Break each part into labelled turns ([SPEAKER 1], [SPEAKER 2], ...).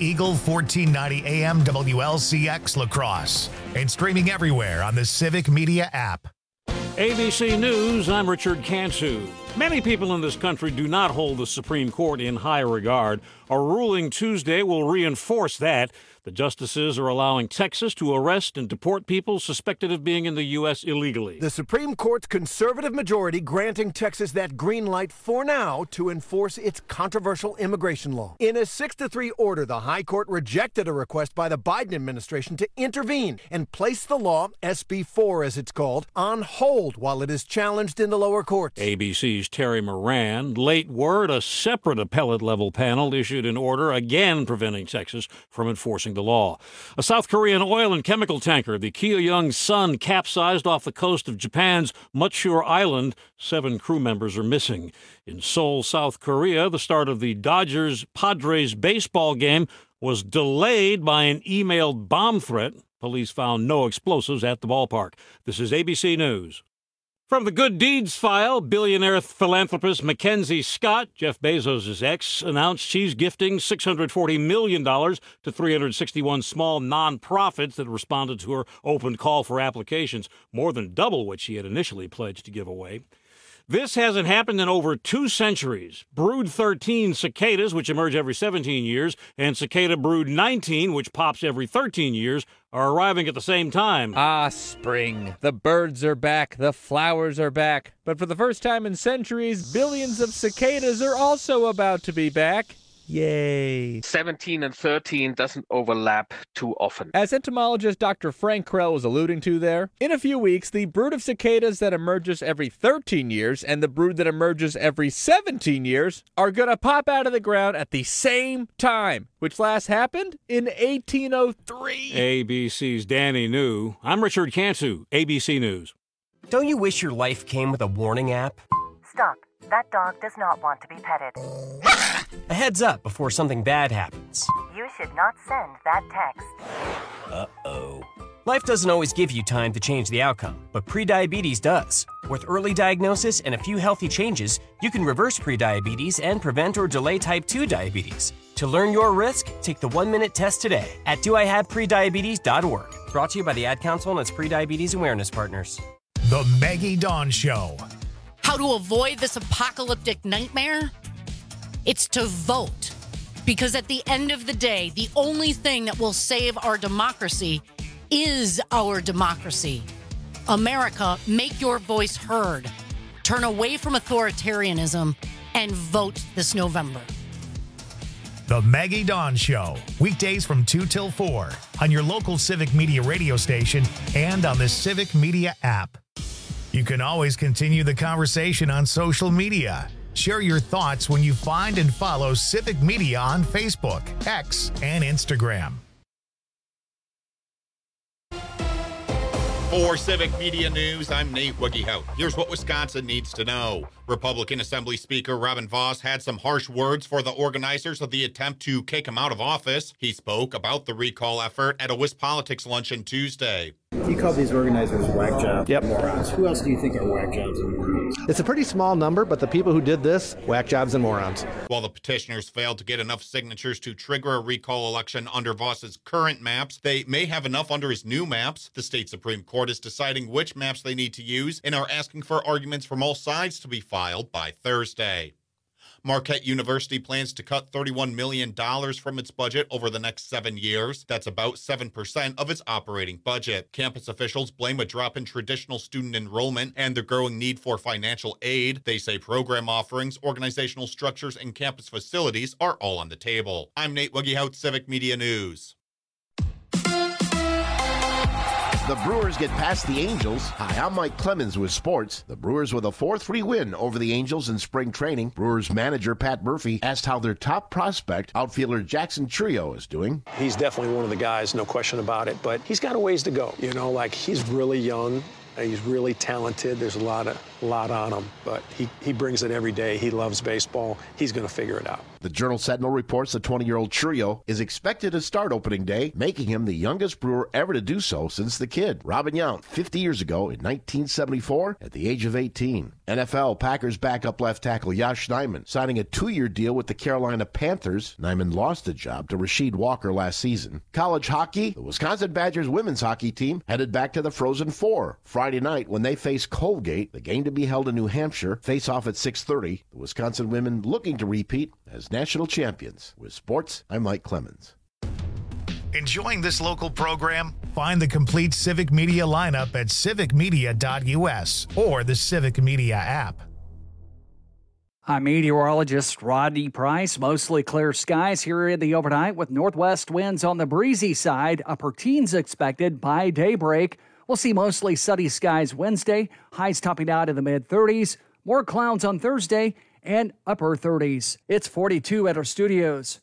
[SPEAKER 1] Eagle 1490 AM WLCX La Crosse and streaming everywhere on the Civic Media app.
[SPEAKER 2] ABC News, I'm Richard Cantu. Many people in this country do not hold the Supreme Court in high regard. A ruling Tuesday will reinforce that. The justices are allowing Texas to arrest and deport people suspected of being in the U.S. illegally.
[SPEAKER 3] The Supreme Court's conservative majority granting Texas that green light for now to enforce its controversial immigration law. In a 6-3 order, the High Court rejected a request by the Biden administration to intervene and place the law, SB 4 as it's called, on hold while it is challenged in the lower courts.
[SPEAKER 2] ABC's Terry Moran. Late word, a separate appellate-level panel issued an order again preventing Texas from enforcing the law. A South Korean oil and chemical tanker, the Kyoyoung Sun, capsized off the coast of Japan's Mutshur Island. 7 crew members are missing. In Seoul, South Korea, the start of the Dodgers-Padres baseball game was delayed by an emailed bomb threat. Police found no explosives at the ballpark. This is ABC News. From the Good Deeds file, billionaire philanthropist Mackenzie Scott, Jeff Bezos' ex, announced she's gifting $640 million to 361 small nonprofits that responded to her open call for applications, more than double what she had initially pledged to give away. This hasn't happened in over 2 centuries. Brood 13 cicadas, which emerge every 17 years, and cicada brood 19, which pops every 13 years, are arriving at the same time.
[SPEAKER 4] Ah, spring. The birds are back. The flowers are back. But for the first time in centuries, billions of cicadas are also about to be back. Yay.
[SPEAKER 5] 17 and 13 doesn't overlap too often.
[SPEAKER 4] As entomologist Dr. Frank Krell was alluding to there, in a few weeks, the brood of cicadas that emerges every 13 years and the brood that emerges every 17 years are going to pop out of the ground at the same time, which last happened in 1803.
[SPEAKER 2] ABC's Danny New. I'm Richard Cantu, ABC News.
[SPEAKER 6] Don't you wish your life came with a warning app?
[SPEAKER 7] Stop. That dog does not want to be petted.
[SPEAKER 6] A heads up before something bad happens.
[SPEAKER 7] You should not send that text.
[SPEAKER 6] Uh-oh. Life doesn't always give you time to change the outcome, but prediabetes does. With early diagnosis and a few healthy changes, you can reverse prediabetes and prevent or delay type 2 diabetes. To learn your risk, take the 1-minute test today at doihaveprediabetes.org. Brought to you by the Ad Council and its prediabetes awareness partners.
[SPEAKER 1] The Maggie Dawn Show.
[SPEAKER 8] How to avoid this apocalyptic nightmare? It's to vote. Because at the end of the day, the only thing that will save our democracy is our democracy. America, make your voice heard. Turn away from authoritarianism and vote this November.
[SPEAKER 1] The Maggie Dawn Show. Weekdays from 2 till 4 on your local Civic Media radio station and on the Civic Media app. You can always continue the conversation on social media. Share your thoughts when you find and follow Civic Media on Facebook, X, and Instagram.
[SPEAKER 9] For Civic Media News, I'm Nate Wiggyhout. Here's what Wisconsin needs to know. Republican Assembly Speaker Robin Vos had some harsh words for the organizers of the attempt to kick him out of office. He spoke about the recall effort at a WisPolitics luncheon Tuesday.
[SPEAKER 10] You called these organizers whack jobs and morons. Who else do you think are whack jobs and morons?
[SPEAKER 11] It's a pretty small number, but the people who did this, whack jobs and morons.
[SPEAKER 9] While the petitioners failed to get enough signatures to trigger a recall election under Vos's current maps, they may have enough under his new maps. The state Supreme Court is deciding which maps they need to use and are asking for arguments from all sides to be filed by Thursday. Marquette University plans to cut $31 million from its budget over the next 7 years. That's about 7% of its operating budget. Campus officials blame a drop in traditional student enrollment and the growing need for financial aid. They say program offerings, organizational structures, and campus facilities are all on the table. I'm Nate Wiggyhout, Civic Media News.
[SPEAKER 12] The Brewers get past the Angels. Hi, I'm Mike Clemens with sports. The Brewers with a 4-3 win over the Angels in spring training. Brewers manager Pat Murphy asked how their top prospect, outfielder Jackson Trio, is doing.
[SPEAKER 13] He's definitely one of the guys, no question about it, but he's got a ways to go. You know, like he's really young. He's really talented. There's a lot on him, but he brings it every day. He loves baseball. He's going to figure it out.
[SPEAKER 12] The Journal-Sentinel reports the 20-year-old Trio is expected to start opening day, making him the youngest Brewer ever to do so since the kid, Robin Yount, 50 years ago in 1974 at the age of 18. NFL, Packers backup left tackle Josh Nijman signing a 2-year deal with the Carolina Panthers. Nijman lost the job to Rasheed Walker last season. College hockey, the Wisconsin Badgers women's hockey team headed back to the Frozen Four Friday night when they face Colgate. The game to be held in New Hampshire. Face off at 6:30. The Wisconsin women looking to repeat as national champions. With sports, I'm Mike Clemens.
[SPEAKER 1] Enjoying this local program? Find the complete Civic Media lineup at civicmedia.us or the Civic Media app.
[SPEAKER 14] I'm meteorologist Rodney Price. Mostly clear skies here in the overnight with northwest winds on the breezy side. Upper teens expected by daybreak. We'll see mostly sunny skies Wednesday. Highs topping out in the mid-30s. More clouds on Thursday and upper 30s. It's 42 at our studios.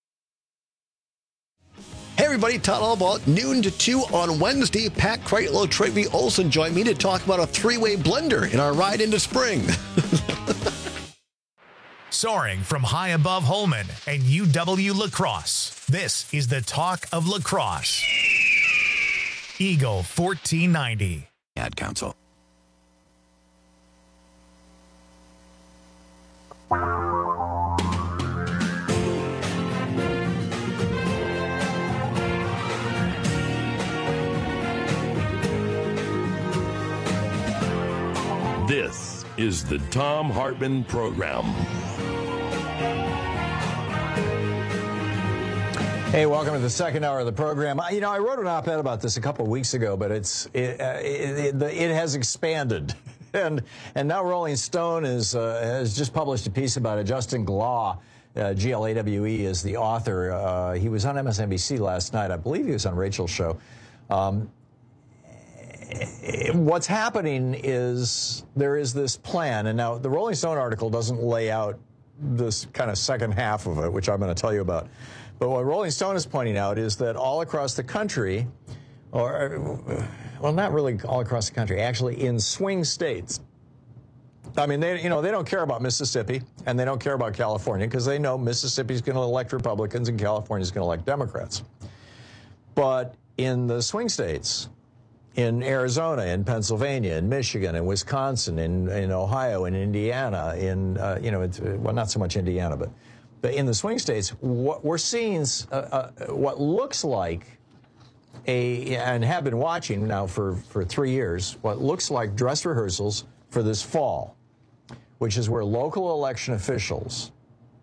[SPEAKER 15] Hey everybody, Todd Albaugh, noon to 2 on Wednesday. Pat Kreitlow, Troy V. Olson join me to talk about a three-way blender in our ride into spring.
[SPEAKER 1] Soaring from high above Holman and UW La Crosse, this is the Talk of La Crosse. Eagle 1490.
[SPEAKER 16] Ad Council.
[SPEAKER 17] This is the Thom Hartmann Program.
[SPEAKER 18] Hey, welcome to the second hour of the program. I wrote an op-ed about this a couple of weeks ago, but it has expanded, and now Rolling Stone has just published a piece about it. Justin Glawe, Glawe is the author. He was on MSNBC last night. I believe he was on Rachel's show. What's happening is there is this plan, and now the Rolling Stone article doesn't lay out this kind of second half of it, which I'm going to tell you about. But what Rolling Stone is pointing out is that all across the country, well, not really all across the country, actually in swing states. I mean, they don't care about Mississippi, and they don't care about California because they know Mississippi's going to elect Republicans and California's going to elect Democrats. But in the swing states, in Arizona, in Pennsylvania, in Michigan, in Wisconsin, in Ohio, in Indiana, well, not so much Indiana, but in the swing states, what we're seeing is what looks like and have been watching now for 3 years, what looks like dress rehearsals for this fall, which is where local election officials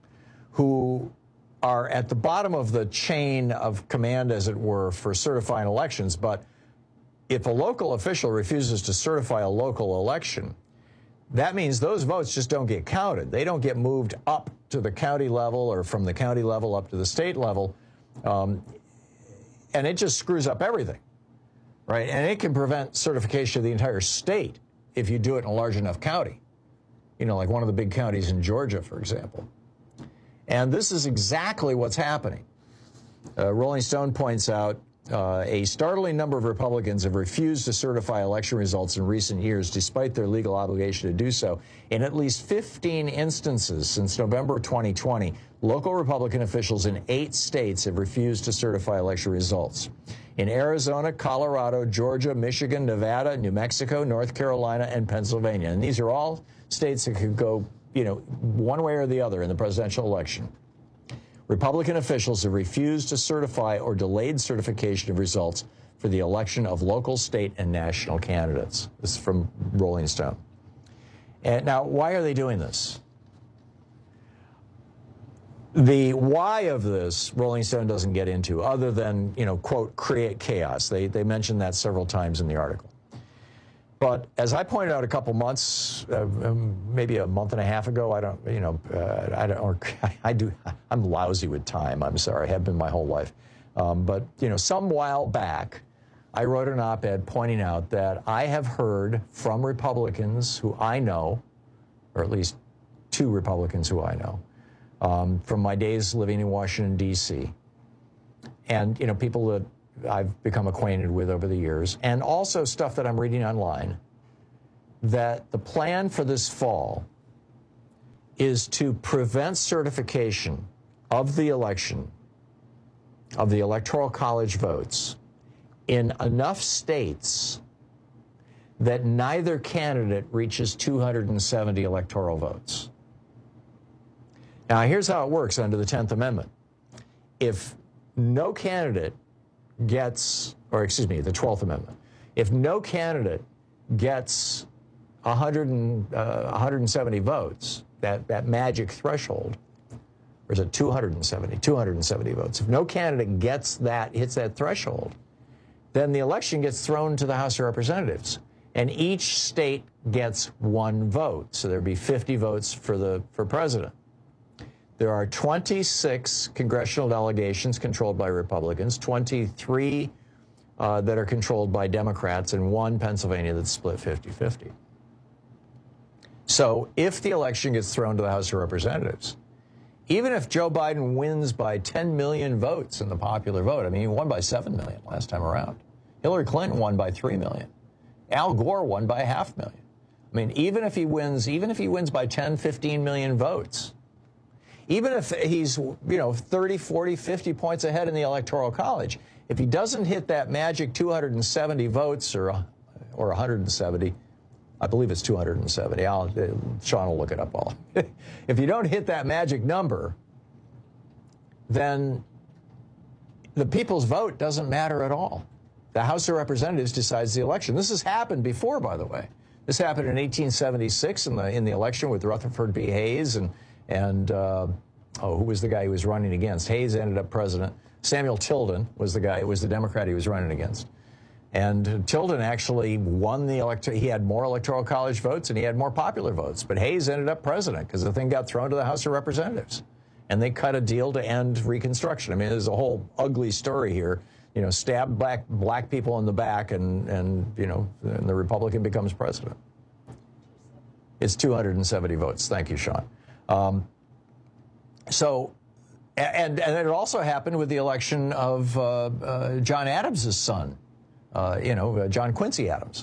[SPEAKER 18] who are at the bottom of the chain of command, as it were, for certifying elections, but if a local official refuses to certify a local election, that means those votes just don't get counted. They don't get moved up to the county level or from the county level up to the state level. And it just screws up everything, right? And it can prevent certification of the entire state if you do it in a large enough county. Like one of the big counties in Georgia, for example. And this is exactly what's happening. Rolling Stone points out a startling number of Republicans have refused to certify election results in recent years, despite their legal obligation to do so. In at least 15 instances since November 2020, local Republican officials in 8 states have refused to certify election results. In Arizona, Colorado, Georgia, Michigan, Nevada, New Mexico, North Carolina, and Pennsylvania. And these are all states that could go, one way or the other in the presidential election. Republican officials have refused to certify or delayed certification of results for the election of local, state, and national candidates. This is from Rolling Stone. And now, why are they doing this? The why of this, Rolling Stone doesn't get into, other than, quote, create chaos. They mentioned that several times in the article. But as I pointed out a couple months, maybe a month and a half ago, I'm lousy with time. I'm sorry, I have been my whole life. But some while back, I wrote an op-ed pointing out that I have heard from Republicans who I know, or at least 2 Republicans who I know, from my days living in Washington, D.C., and, people that I've become acquainted with over the years, and also stuff that I'm reading online, that the plan for this fall is to prevent certification of the election, of the Electoral College votes, in enough states that neither candidate reaches 270 electoral votes. Now, here's how it works under the 10th Amendment. If no candidate gets, or excuse me, the 12th Amendment, if no candidate gets 170 votes, that magic threshold, or is it 270? 270 votes. If no candidate gets that, hits that threshold, then the election gets thrown to the House of Representatives, and each state gets one vote. So there'd be 50 votes for president. There are 26 congressional delegations controlled by Republicans, 23 that are controlled by Democrats, and one Pennsylvania that's split 50-50. So if the election gets thrown to the House of Representatives, even if Joe Biden wins by 10 million votes in the popular vote, I mean, he won by 7 million last time around. Hillary Clinton won by 3 million. Al Gore won by 500,000. I mean, even if he wins by 10, 15 million votes, even if he's, 30, 40, 50 points ahead in the Electoral College, if he doesn't hit that magic 270 votes or 170, I believe it's 270. Sean will look it up all. If you don't hit that magic number, then the people's vote doesn't matter at all. The House of Representatives decides the election. This has happened before, by the way. This happened in 1876 in the election with Rutherford B. Hayes and who was the guy he was running against? Hayes ended up president. Samuel Tilden was the guy. It was the Democrat he was running against. And Tilden actually won the He had more Electoral College votes and he had more popular votes. But Hayes ended up president because the thing got thrown to the House of Representatives. And they cut a deal to end Reconstruction. I mean, there's a whole ugly story here. Stab black people in the back and the Republican becomes president. It's 270 votes. Thank you, Sean. And it also happened with the election of John Adams' son, John Quincy Adams.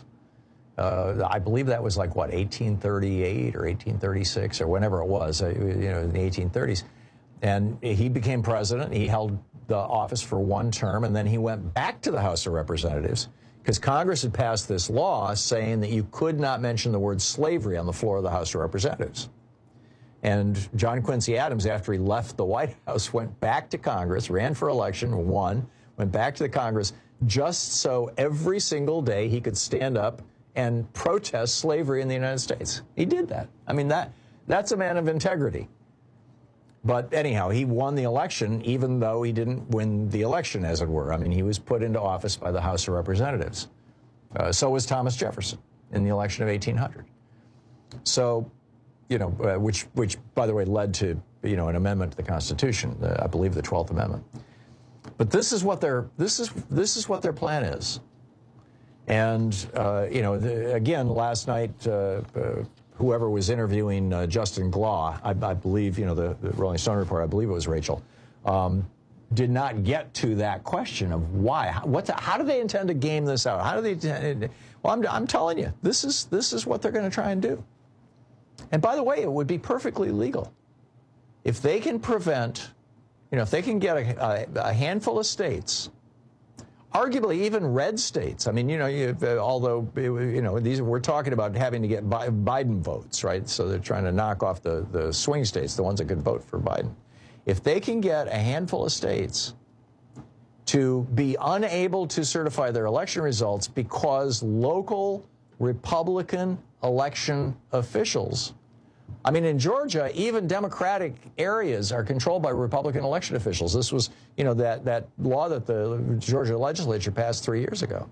[SPEAKER 18] I believe that was 1838 or 1836 or whenever it was, in the 1830s. And he became president. He held the office for one term, and then he went back to the House of Representatives because Congress had passed this law saying that you could not mention the word slavery on the floor of the House of Representatives. And John Quincy Adams, after he left the White House, went back to Congress, ran for election, won, went back to the Congress, just so every single day he could stand up and protest slavery in the United States. He did that. I mean, that's a man of integrity. But anyhow, he won the election, even though he didn't win the election, as it were. I mean, he was put into office by the House of Representatives. So was Thomas Jefferson in the election of 1800. So, which by the way led to an amendment to the Constitution, I believe the 12th Amendment. But this is what their plan is. And again, last night, whoever was interviewing Justin Glaw, I believe, the Rolling Stone report, I believe it was Rachel, did not get to that question of why. How do they intend to game this out? How do they? Well, I'm telling you, this is what they're going to try and do. And by the way, it would be perfectly legal if they can prevent, if they can get a handful of states, arguably even red states. I mean, although these we're talking about having to get Biden votes, right? So they're trying to knock off the swing states, the ones that could vote for Biden. If they can get a handful of states to be unable to certify their election results because local Republican election officials, I mean, in Georgia, even Democratic areas are controlled by Republican election officials. This was, that law that the Georgia legislature passed 3 years ago.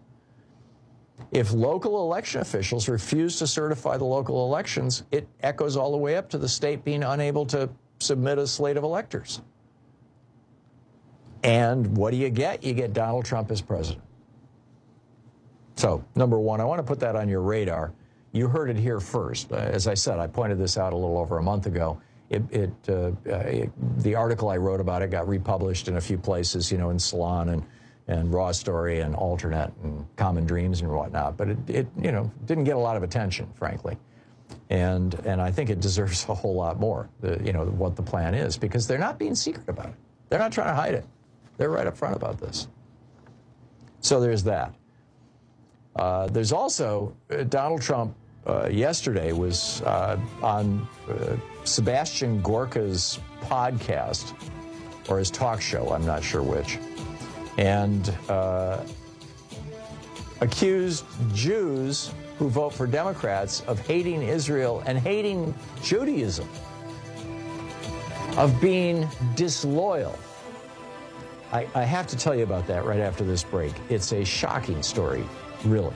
[SPEAKER 18] If local election officials refuse to certify the local elections, it echoes all the way up to the state being unable to submit a slate of electors. And what do you get? You get Donald Trump as president. So, number one, I want to put that on your radar. You heard it here first. As I said, I pointed this out a little over a month ago. The article I wrote about it got republished in a few places, in Salon and Raw Story and Alternate and Common Dreams and whatnot. But it didn't get a lot of attention, frankly. And I think it deserves a whole lot more, what the plan is, because they're not being secret about it. They're not trying to hide it. They're right up front about this. So there's that. There's also Donald Trump yesterday was on Sebastian Gorka's podcast, or his talk show, I'm not sure which, and accused Jews who vote for Democrats of hating Israel and hating Judaism, of being disloyal. I have to tell you about that right after this break. It's a shocking story, really.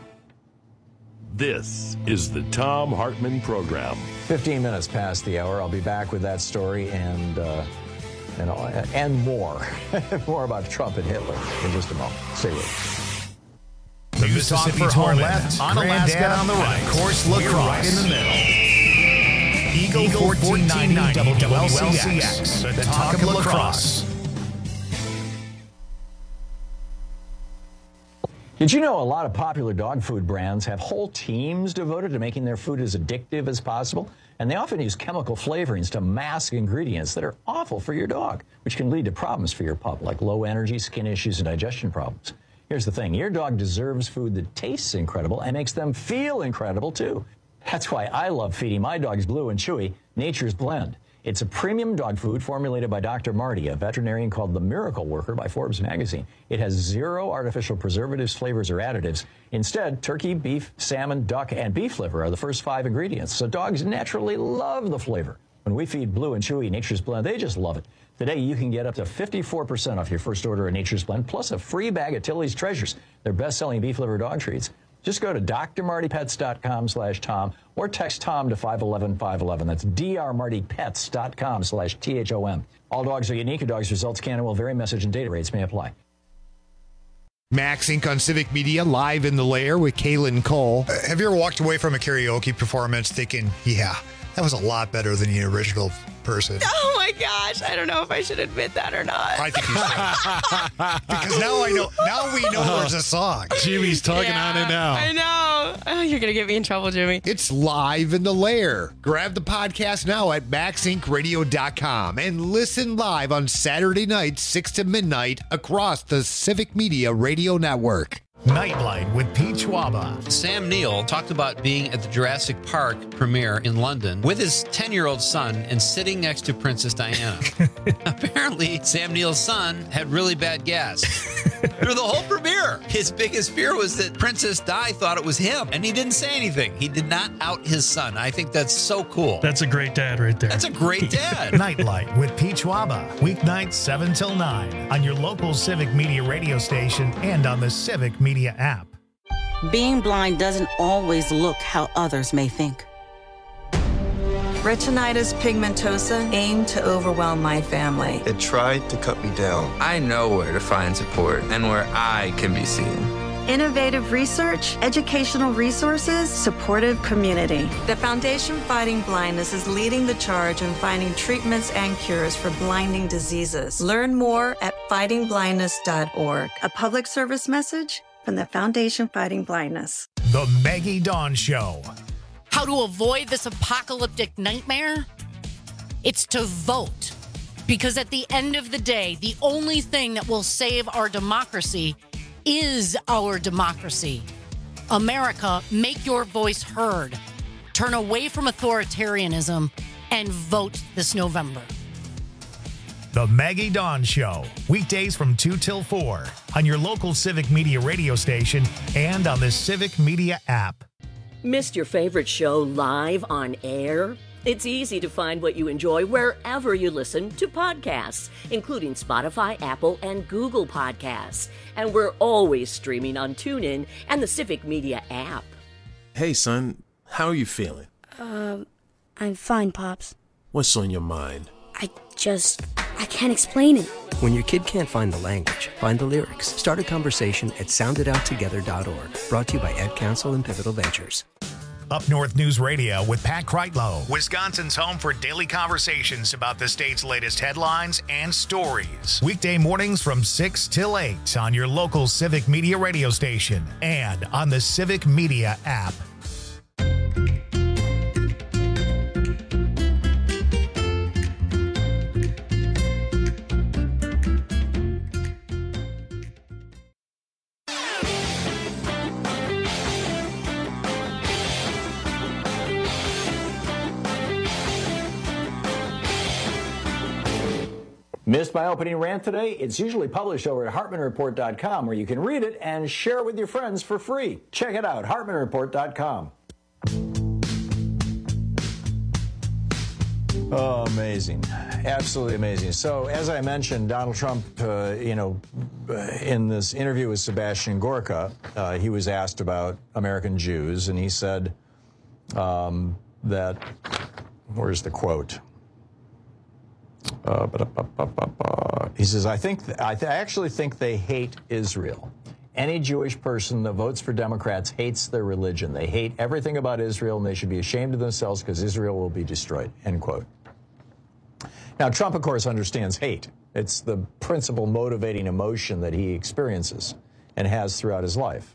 [SPEAKER 17] This is the Thom Hartmann Program.
[SPEAKER 18] 15 minutes past the hour. I'll be back with that story and more. More about Trump and Hitler in just a moment. Stay with us.
[SPEAKER 1] The Mississippi Tour left, on Alaska on the right, course lacrosse right in the middle. Eagle 1490 WLCX, the talk of lacrosse.
[SPEAKER 18] Did you know a lot of popular dog food brands have whole teams devoted to making their food as addictive as possible? And they often use chemical flavorings to mask ingredients that are awful for your dog, which can lead to problems for your pup, like low energy, skin issues, and digestion problems. Here's the thing. Your dog deserves food that tastes incredible and makes them feel incredible, too. That's why I love feeding my dogs Blue and Chewy Nature's Blend. It's a premium dog food formulated by Dr. Marty, a veterinarian called the Miracle Worker by Forbes magazine. It has 0 artificial preservatives, flavors, or additives. Instead, turkey, beef, salmon, duck, and beef liver are the first 5 ingredients, so dogs naturally love the flavor. When we feed Blue and Chewy Nature's Blend, they just love it. Today, you can get up to 54% off your first order of Nature's Blend, plus a free bag of Tilly's Treasures, their best-selling beef liver dog treats. Just go to drmartypets.com/Tom or text Tom to 511-511. That's drmartypets.com/THOM. All dogs are unique. Your dog's results can and will vary. Message and data rates may apply.
[SPEAKER 16] Max Inc. on Civic Media, live in the lair with Kaylin Cole. Have you ever walked away from a karaoke performance thinking, yeah, that was a lot better than the original person?
[SPEAKER 19] Oh my gosh, I don't know if I should admit that or not.
[SPEAKER 16] I think you should. Because now we know there's a song.
[SPEAKER 20] Jimmy's tugging on it now.
[SPEAKER 19] I know. Oh, you're going to get me in trouble, Jimmy.
[SPEAKER 16] It's live in the lair. Grab the podcast now at maxincradio.com and listen live on Saturday nights, 6 to midnight across the Civic Media Radio Network.
[SPEAKER 1] Nightlight with Pete Schwaba.
[SPEAKER 21] Sam Neill talked about being at the Jurassic Park premiere in London with his 10-year-old son and sitting next to Princess Diana. Apparently, Sam Neill's son had really bad gas through the whole premiere. His biggest fear was that Princess Di thought it was him, and he didn't say anything. He did not out his son. I think that's so cool.
[SPEAKER 20] That's a great dad right there.
[SPEAKER 21] That's a great dad.
[SPEAKER 1] Nightlight with Pete Schwaba. Weeknights 7 till 9 on your local Civic Media radio station and on the Civic Media app.
[SPEAKER 22] Being blind doesn't always look how others may think.
[SPEAKER 23] Retinitis pigmentosa aimed to overwhelm my family.
[SPEAKER 24] It tried to cut me down. I know where to find support and where I can be seen.
[SPEAKER 23] Innovative research, educational resources, supportive community. The Foundation Fighting Blindness is leading the charge in finding treatments and cures for blinding diseases. Learn more at fightingblindness.org. A public service message from the Foundation Fighting Blindness.
[SPEAKER 1] The Maggie Dawn Show.
[SPEAKER 8] How to avoid this apocalyptic nightmare? It's to vote. Because at the end of the day, the only thing that will save our democracy is our democracy. America, make your voice heard. Turn away from authoritarianism and vote this November.
[SPEAKER 1] The Maggie Dawn Show. Weekdays from 2 till 4 on your local Civic Media radio station and on the Civic Media app.
[SPEAKER 25] Missed your favorite show live on air? It's easy to find what you enjoy wherever you listen to podcasts, including Spotify, Apple, and Google Podcasts. And we're always streaming on TuneIn and the Civic Media app.
[SPEAKER 26] Hey, son, how are you feeling?
[SPEAKER 27] I'm fine, Pops.
[SPEAKER 26] What's on your mind?
[SPEAKER 27] I can't explain it.
[SPEAKER 28] When your kid can't find the language, find the lyrics. Start a conversation at sounditouttogether.org. Brought to you by Ed Council and Pivotal Ventures.
[SPEAKER 1] Up North News Radio with Pat Kreitlow, Wisconsin's home for daily conversations about the state's latest headlines and stories. Weekday mornings from 6 till 8 on your local Civic Media radio station and on the Civic Media app.
[SPEAKER 18] Missed my opening rant today? It's usually published over at HartmanReport.com, where you can read it and share it with your friends for free. Check it out, HartmanReport.com. Oh, amazing. Absolutely amazing. So, as I mentioned, Donald Trump, in this interview with Sebastian Gorka, he was asked about American Jews, and he said that, where's the quote? He says, I actually think they hate Israel. Any Jewish person that votes for Democrats hates their religion. They hate everything about Israel, and they should be ashamed of themselves because Israel will be destroyed, end quote. Now, Trump, of course, understands hate. It's the principal motivating emotion that he experiences and has throughout his life.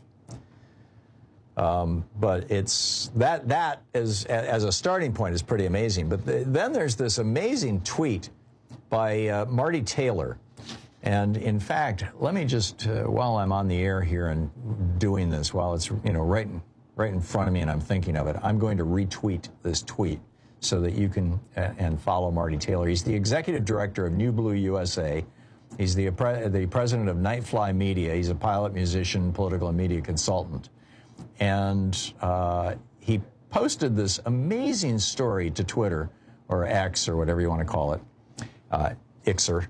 [SPEAKER 18] But it's that as a starting point is pretty amazing. But then there's this amazing tweet by Marty Taylor. And in fact, let me just, while I'm on the air here and doing this, while it's right in front of me and I'm thinking of it, I'm going to retweet this tweet so that you can and follow Marty Taylor. He's the executive director of New Blue USA. He's the president of Nightfly Media. He's a pilot, musician, political and media consultant. And he posted this amazing story to Twitter, or X, or whatever you want to call it, Xer.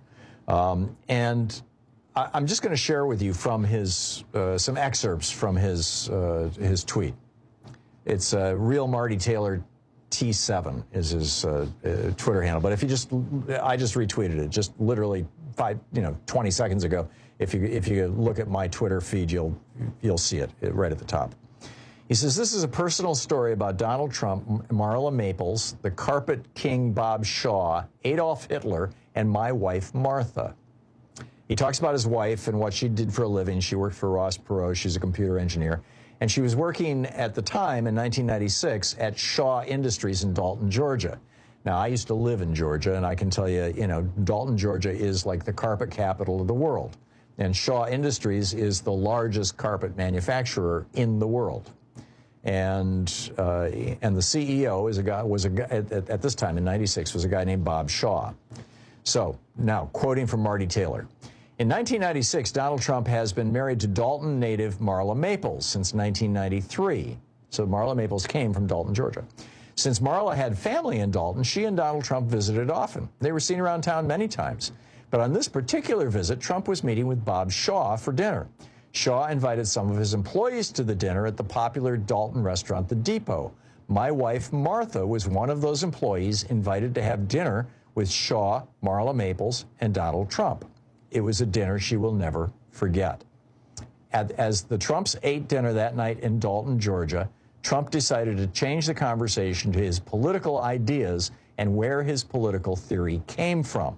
[SPEAKER 18] And I'm just going to share with you from his some excerpts from his tweet. It's Real Marty Taylor T7 is his Twitter handle. But if you I just retweeted it, just literally 20 seconds ago. If you look at my Twitter feed, you'll see it right at the top. He says, this is a personal story about Donald Trump, Marla Maples, the carpet king Bob Shaw, Adolf Hitler, and my wife, Martha. He talks about his wife and what she did for a living. She worked for Ross Perot. She's a computer engineer. And she was working at the time in 1996 at Shaw Industries in Dalton, Georgia. Now, I used to live in Georgia, and I can tell you, Dalton, Georgia is like the carpet capital of the world. And Shaw Industries is the largest carpet manufacturer in the world. And the CEO was a guy at this time in 96 was a guy named Bob Shaw. So now quoting from Marty Taylor. In 1996, Donald Trump has been married to Dalton native Marla Maples since 1993. So Marla Maples came from Dalton, Georgia. Since Marla had family in Dalton, she and Donald Trump visited often. They were seen around town many times. But on this particular visit, Trump was meeting with Bob Shaw for dinner. Shaw invited some of his employees to the dinner at the popular Dalton restaurant, The Depot. My wife, Martha, was one of those employees invited to have dinner with Shaw, Marla Maples, and Donald Trump. It was a dinner she will never forget. As the Trumps ate dinner that night in Dalton, Georgia, Trump decided to change the conversation to his political ideas and where his political theory came from.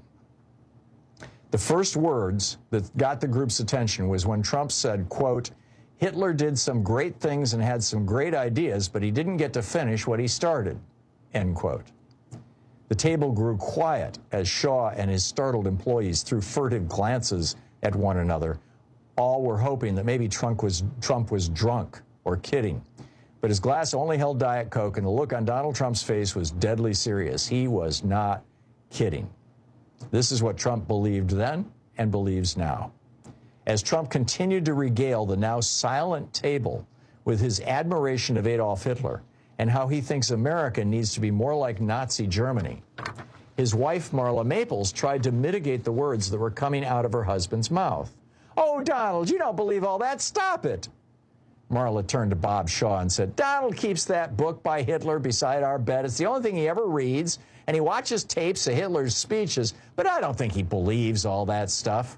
[SPEAKER 18] The first words that got the group's attention was when Trump said, quote, Hitler did some great things and had some great ideas, but he didn't get to finish what he started, end quote. The table grew quiet as Shaw and his startled employees threw furtive glances at one another. All were hoping that maybe Trump was drunk or kidding. But his glass only held Diet Coke, and the look on Donald Trump's face was deadly serious. He was not kidding. This is what Trump believed then and believes now. As Trump continued to regale the now silent table with his admiration of Adolf Hitler and how he thinks America needs to be more like Nazi Germany, his wife, Marla Maples, tried to mitigate the words that were coming out of her husband's mouth. Oh, Donald, you don't believe all that. Stop it. Marla turned to Bob Shaw and said, Donald keeps that book by Hitler beside our bed. It's the only thing he ever reads, and he watches tapes of Hitler's speeches, but I don't think he believes all that stuff.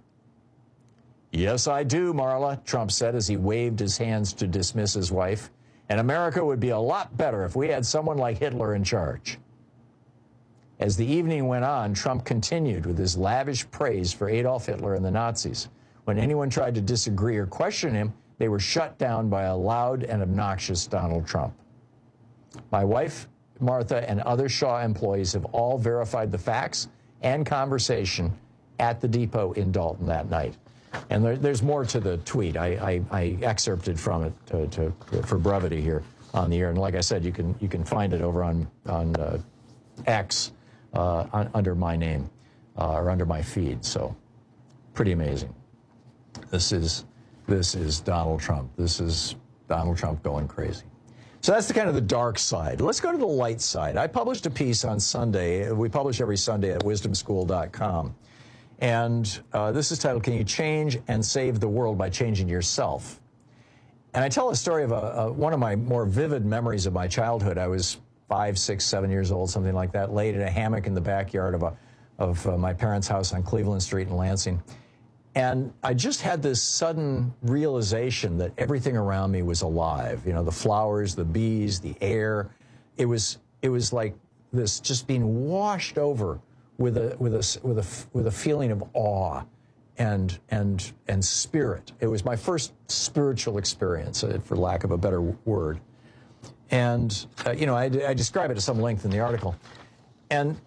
[SPEAKER 18] Yes, I do, Marla, Trump said as he waved his hands to dismiss his wife. And America would be a lot better if we had someone like Hitler in charge. As the evening went on, Trump continued with his lavish praise for Adolf Hitler and the Nazis. When anyone tried to disagree or question him, they were shut down by a loud and obnoxious Donald Trump. My wife, Martha, and other Shaw employees have all verified the facts and conversation at the Depot in Dalton that night. And there's more to the tweet. I excerpted from it for brevity here on the air. And like I said, you can find it over on X under my name. are under my feed. So pretty amazing. This is Donald Trump. This is Donald Trump going crazy. So that's the kind of the dark side. Let's go to the light side. I published a piece on Sunday. We publish every Sunday at wisdomschool.com. And this is titled, Can You Change and Save the World by Changing Yourself? And I tell a story of one of my more vivid memories of my childhood. I was 5, 6, 7 years old, something like that, laid in a hammock in the backyard of my parents' house on Cleveland Street in Lansing. And I just had this sudden realization that everything around me was alive. You know, the flowers, the bees, the air. It was like this, just being washed over with a feeling of awe and spirit. It was my first spiritual experience, for lack of a better word. And I describe it at some length in the article. And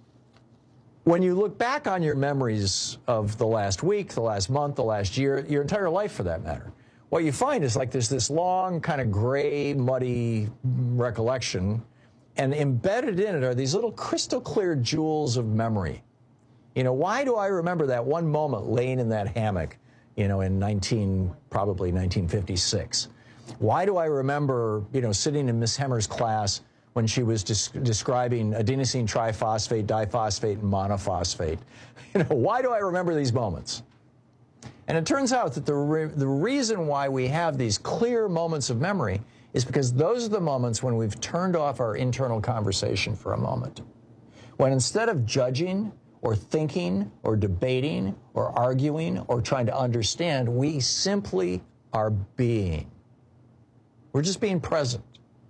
[SPEAKER 18] when you look back on your memories of the last week, the last month, the last year, your entire life for that matter, what you find is like there's this long kind of gray, muddy recollection, and embedded in it are these little crystal clear jewels of memory. You know, why do I remember that one moment laying in that hammock, in probably 1956? Why do I remember, sitting in Miss Hemmer's class when she was describing adenosine triphosphate, diphosphate, and monophosphate? Why do I remember these moments? And it turns out that the reason why we have these clear moments of memory is because those are the moments when we've turned off our internal conversation for a moment. When instead of judging or thinking or debating or arguing or trying to understand, we simply are being. We're just being present.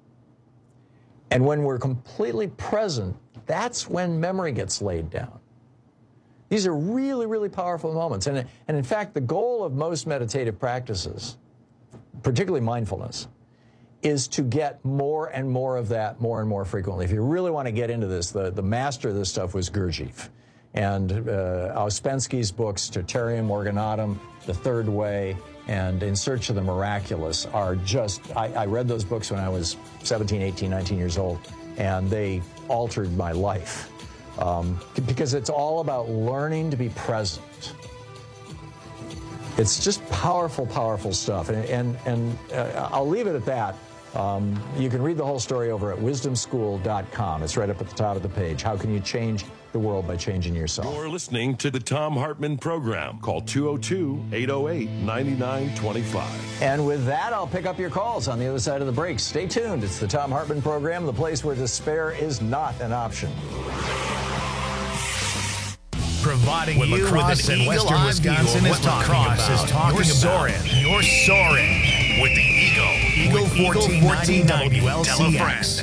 [SPEAKER 18] And when we're completely present, that's when memory gets laid down. These are really, really powerful moments. And in fact, the goal of most meditative practices, particularly mindfulness, is to get more and more of that more and more frequently. If you really want to get into this, the master of this stuff was Gurdjieff. And Ouspensky's books, Tertium Organatum, The Third Way, and In Search of the Miraculous are just, I read those books when I was 17, 18, 19 years old, and they altered my life. Because it's all about learning to be present. It's just powerful, powerful stuff. And I'll leave it at that. You can read the whole story over at wisdomschool.com. It's right up at the top of the page. How can you change the world by changing yourself?
[SPEAKER 17] You're listening to the Thom Hartmann Program. Call 202-808-9925.
[SPEAKER 18] And with that, I'll pick up your calls on the other side of the break. Stay tuned. It's the Thom Hartmann Program, the place where despair is not an option.
[SPEAKER 1] Providing you with an Western Wisconsin is talking about. You're soaring with the Eagle 1490 WLCX.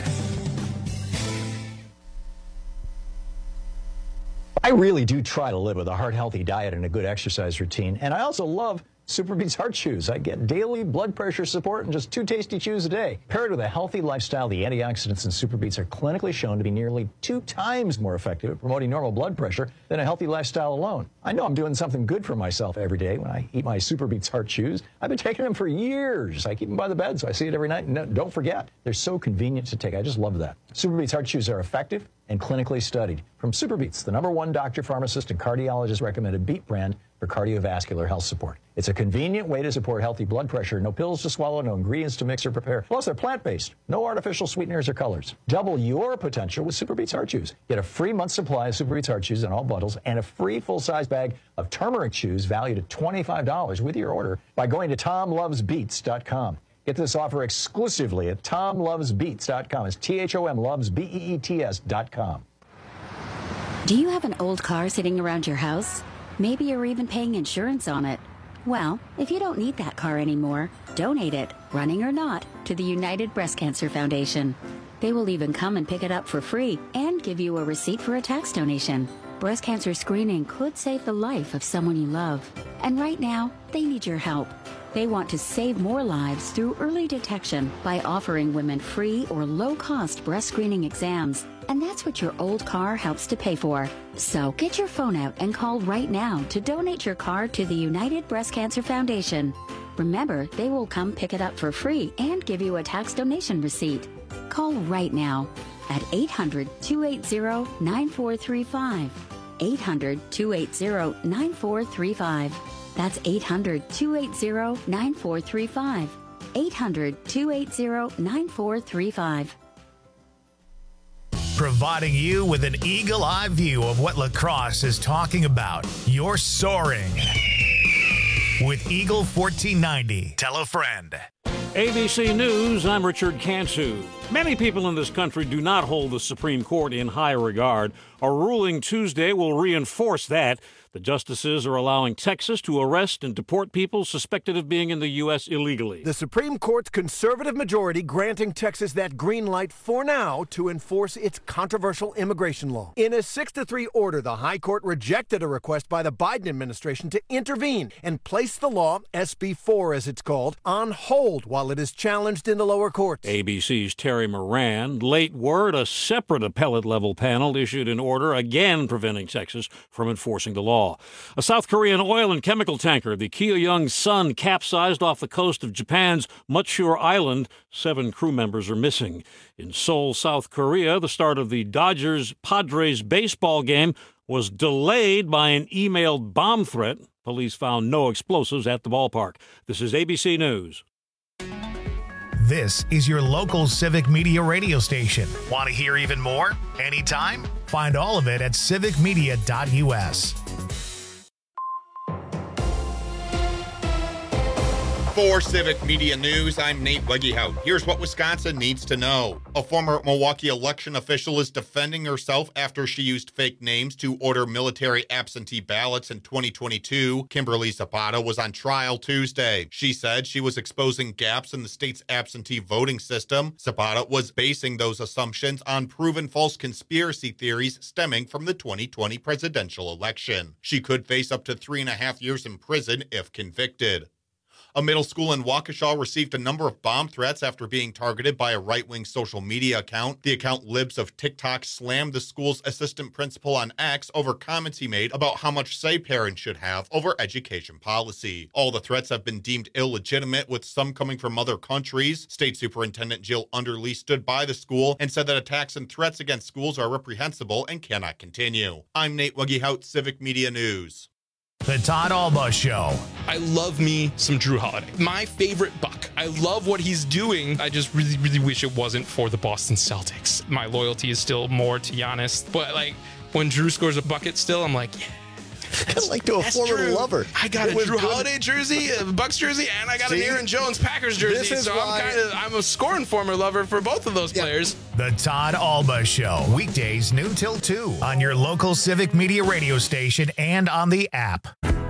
[SPEAKER 18] I really do try to live with a heart-healthy diet and a good exercise routine, and I also love Superbeats Heart Chews. I get daily blood pressure support in just 2 tasty chews a day. Paired with a healthy lifestyle, the antioxidants in Superbeats are clinically shown to be nearly 2 times more effective at promoting normal blood pressure than a healthy lifestyle alone. I know I'm doing something good for myself every day when I eat my Superbeats Heart Chews. I've been taking them for years. I keep them by the bed, so I see it every night. No, don't forget, they're so convenient to take. I just love that. Superbeats Heart Chews are effective and clinically studied. From Superbeats, the #1 doctor, pharmacist, and cardiologist recommended beet brand for cardiovascular health support. It's a convenient way to support healthy blood pressure. No pills to swallow, no ingredients to mix or prepare. Plus, they're plant-based. No artificial sweeteners or colors. Double your potential with Superbeats Heart Chews. Get a free month supply of Superbeats Heart Chews in all bundles and a free full-size bag of turmeric chews valued at $25 with your order by going to TomLovesBeats.com. Get this offer exclusively at TomLovesBeats.com. It's THOM loves BEETS.com.
[SPEAKER 2] Do you have an old car sitting around your house? Maybe you're even paying insurance on it. Well, if you don't need that car anymore, donate it, running or not, to the United Breast Cancer Foundation. They will even come and pick it up for free and give you a receipt for a tax donation. Breast cancer screening could save the life of someone you love. And right now, they need your help. They want to save more lives through early detection by offering women free or low-cost breast screening exams. And that's what your old car helps to pay for. So get your phone out and call right now to donate your car to the United Breast Cancer Foundation. Remember, they will come pick it up for free and give you a tax donation receipt. Call right now at 800-280-9435. 800-280-9435. That's 800-280-9435. 800-280-9435.
[SPEAKER 1] Providing you with an eagle-eye view of what lacrosse is talking about. You're soaring with Eagle 1490. Tell a friend.
[SPEAKER 3] ABC News, I'm Richard Cantu. Many people in this country do not hold the Supreme Court in high regard. A ruling Tuesday will reinforce that. The justices are allowing Texas to arrest and deport people suspected of being in the U.S. illegally.
[SPEAKER 4] The Supreme Court's conservative majority granting Texas that green light for now to enforce its controversial immigration law. In a 6-3 order, the High Court rejected a request by the Biden administration to intervene and place the law, SB 4 as it's called, on hold while it is challenged in the lower courts.
[SPEAKER 3] ABC's Terry Moran. Late word, a separate appellate-level panel issued an order again preventing Texas from enforcing the law. A South Korean oil and chemical tanker, the Kyoyoung Sun, capsized off the coast of Japan's Mutshur Island. 7 crew members are missing. In Seoul, South Korea, the start of the Dodgers-Padres baseball game was delayed by an emailed bomb threat. Police found no explosives at the ballpark. This is ABC News.
[SPEAKER 1] This is your local Civic Media radio station. Want to hear even more? Anytime? Find all of it at civicmedia.us.
[SPEAKER 5] For Civic Media News, I'm Nate Wegehout. Here's what Wisconsin needs to know. A former Milwaukee election official is defending herself after she used fake names to order military absentee ballots in 2022. Kimberly Zapata was on trial Tuesday. She said she was exposing gaps in the state's absentee voting system. Zapata was basing those assumptions on proven false conspiracy theories stemming from the 2020 presidential election. She could face up to 3.5 years in prison if convicted. A middle school in Waukesha received a number of bomb threats after being targeted by a right-wing social media account. The account Libs of TikTok slammed the school's assistant principal on X over comments he made about how much say parents should have over education policy. All the threats have been deemed illegitimate, with some coming from other countries. State Superintendent Jill Underly stood by the school and said that attacks and threats against schools are reprehensible and cannot continue. I'm Nate Wegehout, Civic Media News.
[SPEAKER 1] The Todd Alba Show.
[SPEAKER 6] I love me some Drew Holiday. My favorite Buck. I love what he's doing. I just really, really wish it wasn't for the Boston Celtics. My loyalty is still more to Giannis. But like when Drew scores a bucket still, I'm like, yeah.
[SPEAKER 15] Kind of like to a former lover.
[SPEAKER 6] I got a Drew Holiday jersey, a Bucks jersey, and I got an Aaron Jones Packers jersey. So I'm a scoring former lover for both of those players.
[SPEAKER 1] The Todd Alba Show. Weekdays noon till 2 on your local Civic Media radio station and on the app.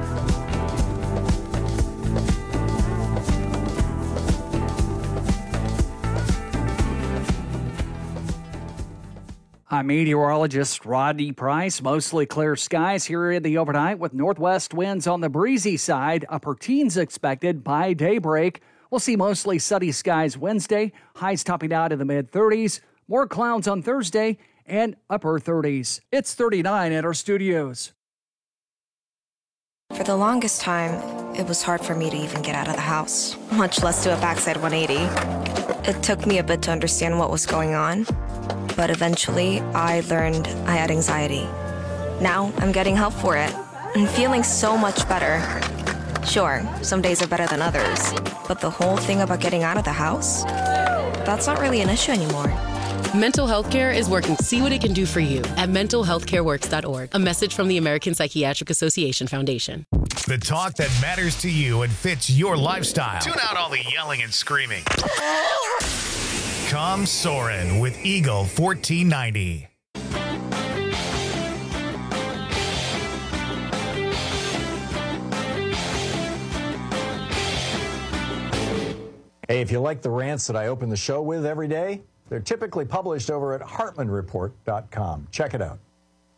[SPEAKER 14] I'm meteorologist Rodney Price. Mostly clear skies here in the overnight with northwest winds on the breezy side. Upper teens expected by daybreak. We'll see mostly sunny skies Wednesday. Highs topping out in the mid-30s. More clouds on Thursday and upper 30s. It's 39 at our studios.
[SPEAKER 7] For the longest time, it was hard for me to even get out of the house, much less do a backside 180. It took me a bit to understand what was going on, but eventually I learned I had anxiety. Now I'm getting help for it and feeling so much better. Sure, some days are better than others, but the whole thing about getting out of the house, that's not really an issue anymore.
[SPEAKER 9] Mental health care is working to see what it can do for you at mentalhealthcareworks.org. A message from the American Psychiatric Association Foundation.
[SPEAKER 1] The talk that matters to you and fits your lifestyle. Tune out all the yelling and screaming. Come soaring with Eagle 1490.
[SPEAKER 18] Hey, if you like the rants that I open the show with every day, they're typically published over at HartmanReport.com. Check it out.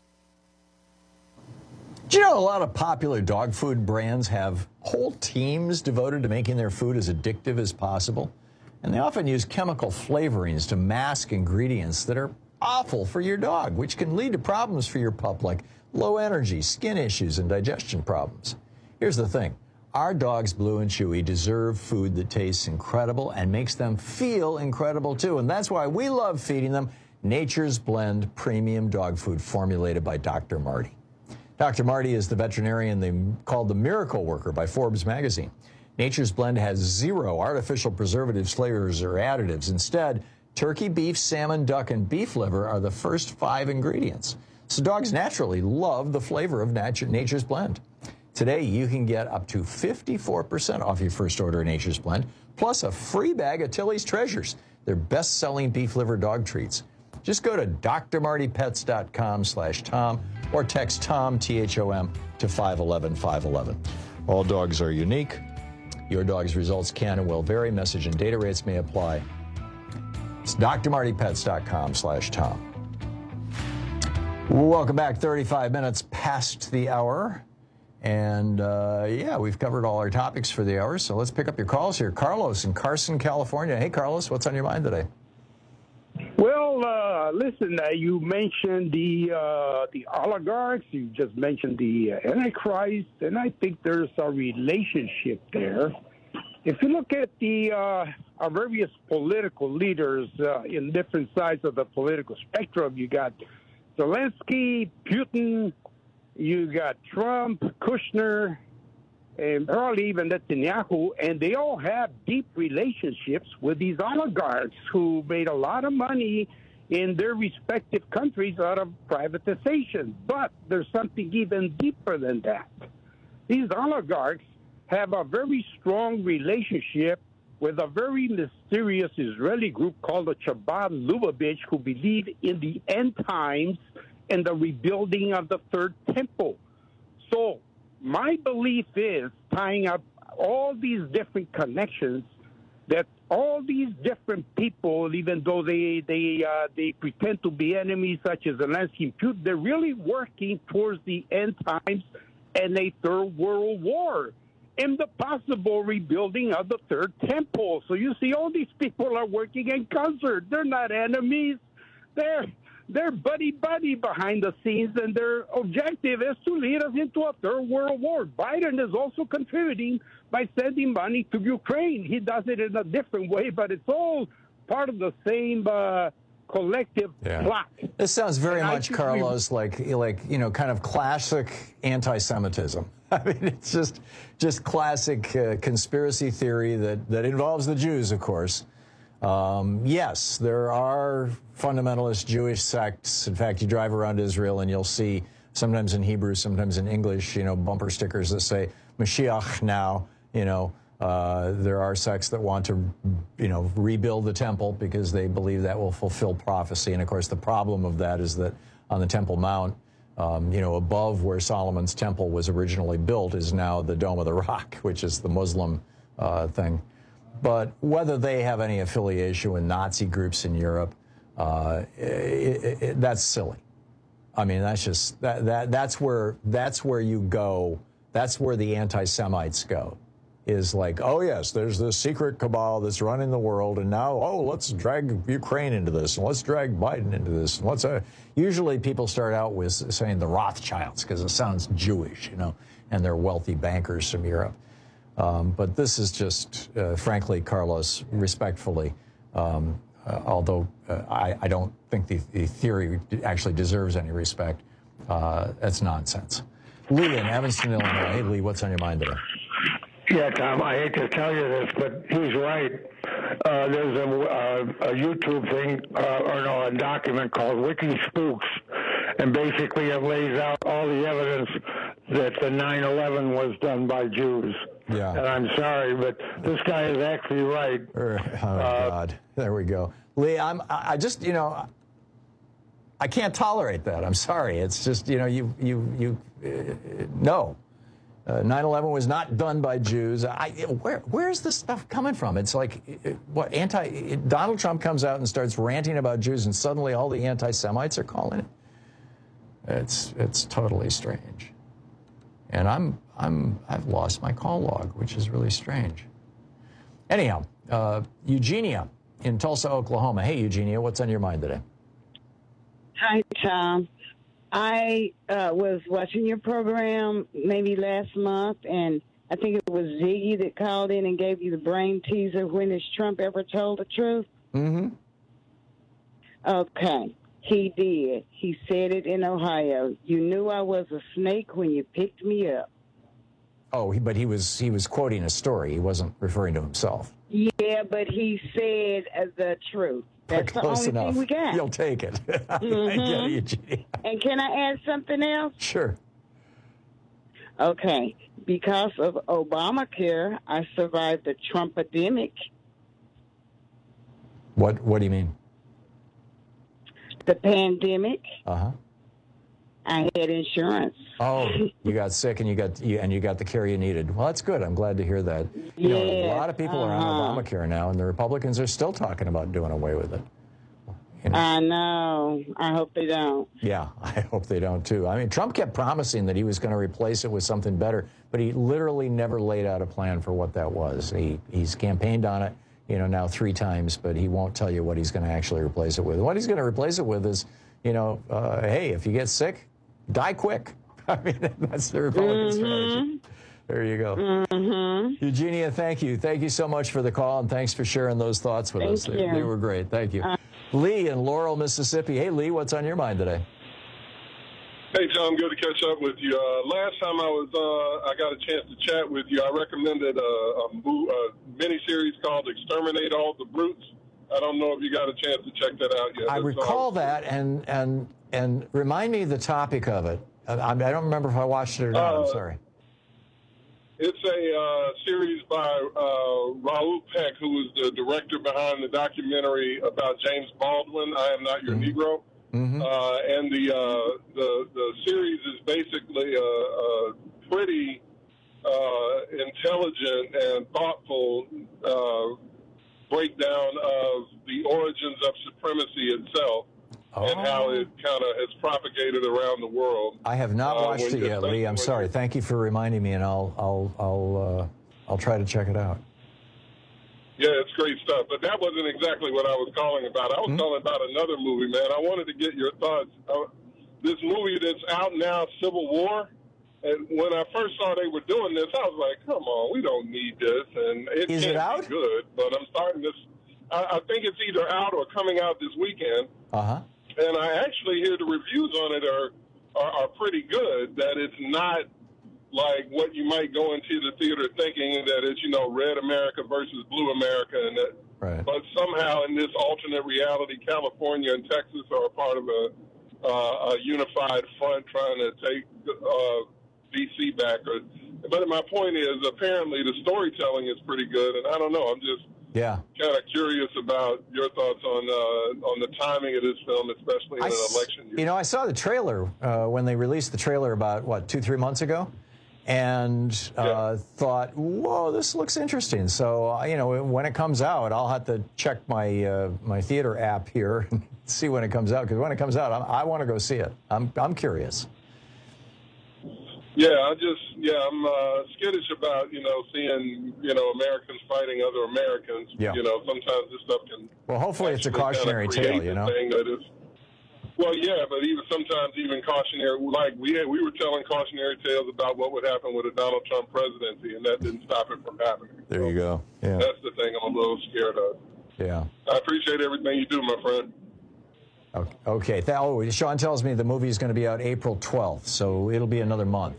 [SPEAKER 18] Do you know a lot of popular dog food brands have whole teams devoted to making their food as addictive as possible? And they often use chemical flavorings to mask ingredients that are awful for your dog, which can lead to problems for your pup like low energy, skin issues, and digestion problems. Here's the thing. Our dogs, Blue and Chewy, deserve food that tastes incredible and makes them feel incredible, too. And that's why we love feeding them Nature's Blend premium dog food formulated by Dr. Marty. Dr. Marty is the veterinarian called the Miracle Worker by Forbes magazine. Nature's Blend has 0 artificial preservatives, flavors, or additives. Instead, turkey, beef, salmon, duck, and beef liver are the first 5 ingredients. So dogs naturally love the flavor of Nature's Blend. Today, you can get up to 54% off your first order of Nature's Blend, plus a free bag of Tilly's Treasures, their best-selling beef liver dog treats. Just go to drmartypets.com/Tom or text Tom, T-H-O-M, to 511-511. All dogs are unique. Your dog's results can and will vary. Message and data rates may apply. It's drmartypets.com/Tom. Welcome back. 35 minutes past the hour. And, yeah, we've covered all our topics for the hour, so let's pick up your calls here. Carlos in Carson, California. Hey, Carlos, what's on your mind today?
[SPEAKER 10] Well, listen, you mentioned the oligarchs. You just mentioned the Antichrist, and I think there's a relationship there. If you look at the our various political leaders in different sides of the political spectrum, you got Zelensky, Putin, you got Trump, Kushner, and probably even Netanyahu, and they all have deep relationships with these oligarchs who made a lot of money in their respective countries out of privatization. But there's something even deeper than that. These oligarchs have a very strong relationship with a very mysterious Israeli group called the Chabad Lubavitch, who believe in the end times and the rebuilding of the third temple. So my belief is, tying up all these different connections, that all these different people, even though they pretend to be enemies such as Zelensky and Putin, they're really working towards the end times and a third world war and the possible rebuilding of the third temple. So you see, all these people are working in concert. They're not enemies. They're buddy-buddy behind the scenes, and their objective is to lead us into a third world war. Biden is also contributing by sending money to Ukraine. He does it in a different way, but it's all part of the same collective plot.
[SPEAKER 18] This sounds very much, Carlos, like kind of classic anti-Semitism. I mean, it's just classic conspiracy theory that involves the Jews, of course. Yes, there are fundamentalist Jewish sects. In fact, you drive around Israel and you'll see, sometimes in Hebrew, sometimes in English, bumper stickers that say Mashiach now. There are sects that want to, rebuild the temple because they believe that will fulfill prophecy. And of course, the problem of that is that on the Temple Mount, above where Solomon's temple was originally built is now the Dome of the Rock, which is the Muslim thing. But whether they have any affiliation with Nazi groups in Europe, that's silly. I mean, that's just that's where you go. That's where the anti-Semites go. Is like, oh yes, there's this secret cabal that's running the world, and now let's drag Ukraine into this, and let's drag Biden into this, and usually people start out with saying the Rothschilds because it sounds Jewish, and they're wealthy bankers from Europe. But this is just, frankly, Carlos, respectfully, although I don't think the theory actually deserves any respect, that's nonsense. Lee in Evanston, Illinois. Hey, Lee, what's on your mind today?
[SPEAKER 11] Yeah, Tom, I hate to tell you this, but he's right. There's a YouTube thing, a document called Wiki Spooks, and basically it lays out all the evidence that the 9/11 was done by Jews.
[SPEAKER 18] Yeah.
[SPEAKER 11] And I'm sorry, but this guy is actually right.
[SPEAKER 18] Oh, God. There we go. Lee, I just, I can't tolerate that. I'm sorry. It's just, no. 9/11 was not done by Jews. Where's this stuff coming from? It's like, Donald Trump comes out and starts ranting about Jews, and suddenly all the anti-Semites are calling it. It's totally strange. And I've lost my call log, which is really strange. Anyhow, Eugenia in Tulsa, Oklahoma. Hey, Eugenia, what's on your mind today?
[SPEAKER 12] Hi, Tom. I was watching your program maybe last month, and I think it was Ziggy that called in and gave you the brain teaser, when has Trump ever told the truth?
[SPEAKER 18] Mm-hmm.
[SPEAKER 12] Okay. He did. He said it in Ohio. You knew I was a snake when you picked me up.
[SPEAKER 18] Oh, but he was quoting a story. He wasn't referring to himself.
[SPEAKER 12] Yeah, but he said the truth. That's the
[SPEAKER 18] Close
[SPEAKER 12] only
[SPEAKER 18] enough.
[SPEAKER 12] thing we got.
[SPEAKER 18] You'll take it. I get it, Eugenia.
[SPEAKER 12] And can I add something else?
[SPEAKER 18] Sure.
[SPEAKER 12] Okay. Because of Obamacare, I survived the Trump-ademic.
[SPEAKER 18] What do you mean?
[SPEAKER 12] The pandemic.
[SPEAKER 18] Uh-huh.
[SPEAKER 12] I had insurance.
[SPEAKER 18] Oh, you got sick and you got the care you needed. Well, that's good. I'm glad to hear that. You know, a lot of people are on Obamacare now, and the Republicans are still talking about doing away with it. You know?
[SPEAKER 12] I know. I hope they don't.
[SPEAKER 18] Yeah, I hope they don't, too. I mean, Trump kept promising that he was going to replace it with something better, but he literally never laid out a plan for what that was. He's campaigned on it, now 3 times, but he won't tell you what he's going to actually replace it with. What he's going to replace it with is, hey, if you get sick, die quick. I mean, that's the Republican strategy. There you go. Eugenia, thank you. Thank you so much for the call, and thanks for sharing those thoughts with us. They were great. Thank you. Lee in Laurel, Mississippi. Hey, Lee, what's on your mind today?
[SPEAKER 13] Hey, Tom, good to catch up with you. Last time I got a chance to chat with you, I recommended a miniseries called Exterminate All the Brutes. I don't know if you got a chance to check that out yet.
[SPEAKER 18] I recall that, and remind me the topic of it. I don't remember if I watched it or not. I'm sorry.
[SPEAKER 13] It's a series by Raoul Peck, who was the director behind the documentary about James Baldwin, I Am Not Your Negro. And the series is basically a pretty intelligent and thoughtful breakdown of the origins of supremacy itself and how it kind of has propagated around the world.
[SPEAKER 18] I have not watched it yet, Lee. I'm sorry. Thank you for reminding me, and I'll try to check it out.
[SPEAKER 13] Yeah, it's great stuff. But that wasn't exactly what I was calling about. I was calling about another movie, man. I wanted to get your thoughts. This movie that's out now, Civil War. And when I first saw they were doing this, I was like, come on, we don't need this. And it can't be good. But I'm starting this. I think it's either out or coming out this weekend.
[SPEAKER 18] Uh-huh.
[SPEAKER 13] And I actually hear the reviews on it are pretty good, that it's not like what you might go into the theater thinking that it's, red America versus blue America. And that, but somehow in this alternate reality, California and Texas are a part of a unified front trying to take D.C. back. But my point is, apparently the storytelling is pretty good. And I don't know, I'm just kind of curious about your thoughts on the timing of this film, especially in an election year.
[SPEAKER 18] I saw the trailer when they released the trailer about, 2-3 months ago, and thought, whoa, this looks interesting. So, when it comes out, I'll have to check my my theater app here and see when it comes out, because when it comes out, I want to go see it. I'm curious.
[SPEAKER 13] Yeah, I'm skittish about, seeing, Americans fighting other Americans.
[SPEAKER 18] Yeah.
[SPEAKER 13] Sometimes this stuff can...
[SPEAKER 18] Well, hopefully it's a cautionary tale,
[SPEAKER 13] Well, yeah, but sometimes cautionary, like we were telling cautionary tales about what would happen with a Donald Trump presidency, and that didn't stop it from happening.
[SPEAKER 18] There you go. Yeah.
[SPEAKER 13] That's the thing I'm a little scared of.
[SPEAKER 18] Yeah.
[SPEAKER 13] I appreciate everything you do, my friend.
[SPEAKER 18] Okay. Sean tells me the movie is going to be out April 12th, so it'll be another month.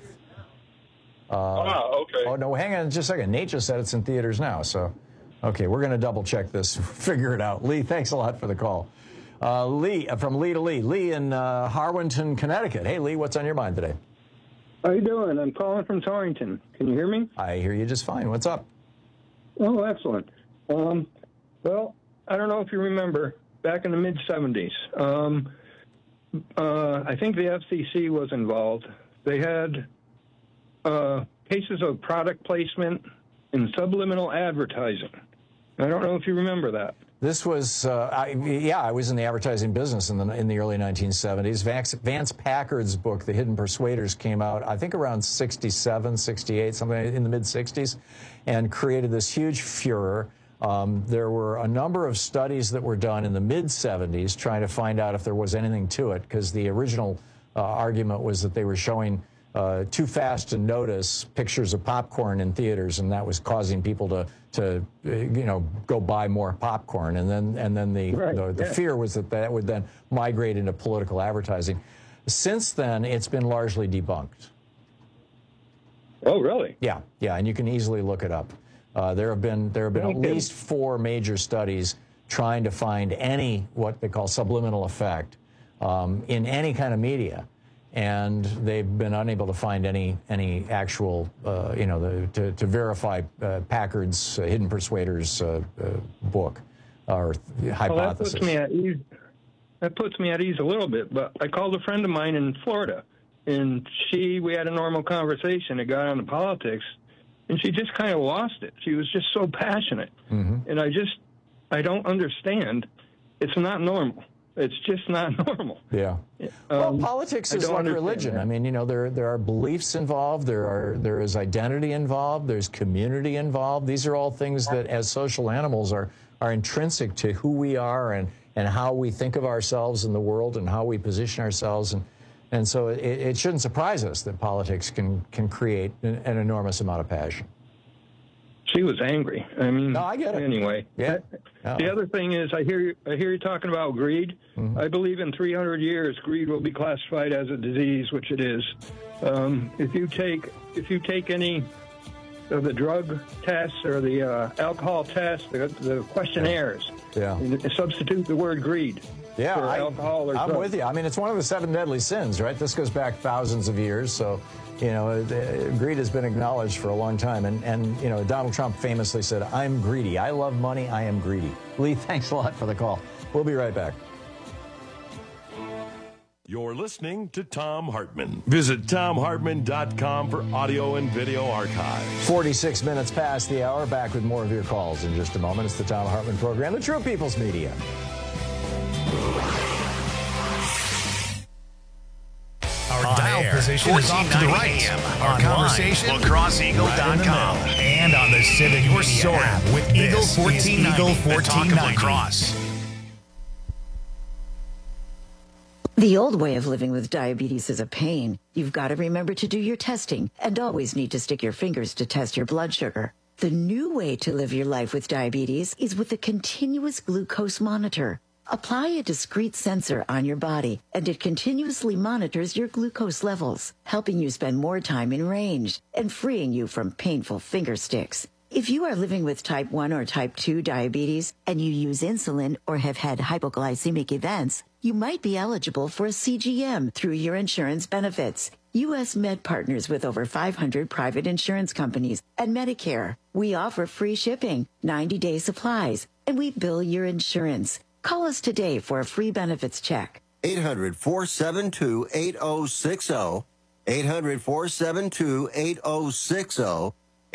[SPEAKER 13] Okay.
[SPEAKER 18] Oh, no, hang on just a second. Nate just said it's in theaters now, so... Okay, we're going to double-check this, figure it out. Lee, thanks a lot for the call. Lee, from Lee to Lee. Lee in Harwinton, Connecticut. Hey, Lee, what's on your mind today?
[SPEAKER 16] How you doing? I'm calling from Torrington. Can you hear me? I
[SPEAKER 18] hear you just fine. What's up?
[SPEAKER 16] Oh, excellent. Well, I don't know if you remember, back in the mid-'70s, I think the FCC was involved. They had cases of product placement and subliminal advertising. I don't know if you remember that.
[SPEAKER 18] This was, I was in the advertising business in the early 1970s. Vance Packard's book, The Hidden Persuaders, came out, I think, around 67, 68, something in the mid-60s, and created this huge furor. There were a number of studies that were done in the mid-70s trying to find out if there was anything to it, because the original argument was that they were showing too fast to notice pictures of popcorn in theaters, and that was causing people to go buy more popcorn. And then the fear was that would then migrate into political advertising. Since then, it's been largely debunked.
[SPEAKER 16] Oh, really?
[SPEAKER 18] Yeah, and you can easily look it up. There have been at least 4 major studies trying to find any what they call subliminal effect in any kind of media, and they've been unable to find any actual to verify Packard's Hidden Persuaders book or hypothesis.
[SPEAKER 16] Well, that puts me at ease a little bit. But I called a friend of mine in Florida, and we had a normal conversation. It got on to politics, and she just kind of lost it. She was just so passionate, and I don't understand. It's not normal. It's just not normal.
[SPEAKER 18] Yeah. Well, politics is like religion. I mean, there are beliefs involved. There is identity involved. There's community involved. These are all things that, as social animals, are intrinsic to who we are and how we think of ourselves in the world and how we position ourselves. And so it shouldn't surprise us that politics can create an enormous amount of passion.
[SPEAKER 16] She was angry. I mean,
[SPEAKER 18] no, I get it.
[SPEAKER 16] Anyway, the other thing is, I hear you talking about greed. I believe in 300 years, greed will be classified as a disease, which it is. If you take any of the drug tests or the alcohol tests, the questionnaires, and substitute the word greed.
[SPEAKER 18] Yeah,
[SPEAKER 16] alcohol or
[SPEAKER 18] I'm with you. I mean, it's one of the 7 deadly sins, right? This goes back thousands of years, so. Greed has been acknowledged for a long time. And Donald Trump famously said, "I'm greedy. I love money. I am greedy." Lee, thanks a lot for the call. We'll be right back.
[SPEAKER 17] You're listening to Thom Hartmann. Visit ThomHartmann.com for audio and video archives.
[SPEAKER 18] 46 minutes past the hour. Back with more of your calls in just a moment. It's the Thom Hartmann Program, the True People's Media.
[SPEAKER 1] Our dial position is off to the right. Our conversation, lacrosseeagle.com. And on the Civic Media app with Eagle 1490.
[SPEAKER 8] The old way of living with diabetes is a pain. You've got to remember to do your testing and always need to stick your fingers to test your blood sugar. The new way to live your life with diabetes is with a continuous glucose monitor. Apply a discrete sensor on your body, and it continuously monitors your glucose levels, helping you spend more time in range and freeing you from painful finger sticks. If you are living with type 1 or type 2 diabetes and you use insulin or have had hypoglycemic events, you might be eligible for a CGM through your insurance benefits. U.S. Med partners with over 500 private insurance companies and Medicare. We offer free shipping, 90-day supplies, and we bill your insurance. Call us today for a free benefits check.
[SPEAKER 19] 800-472-8060. 800-472-8060.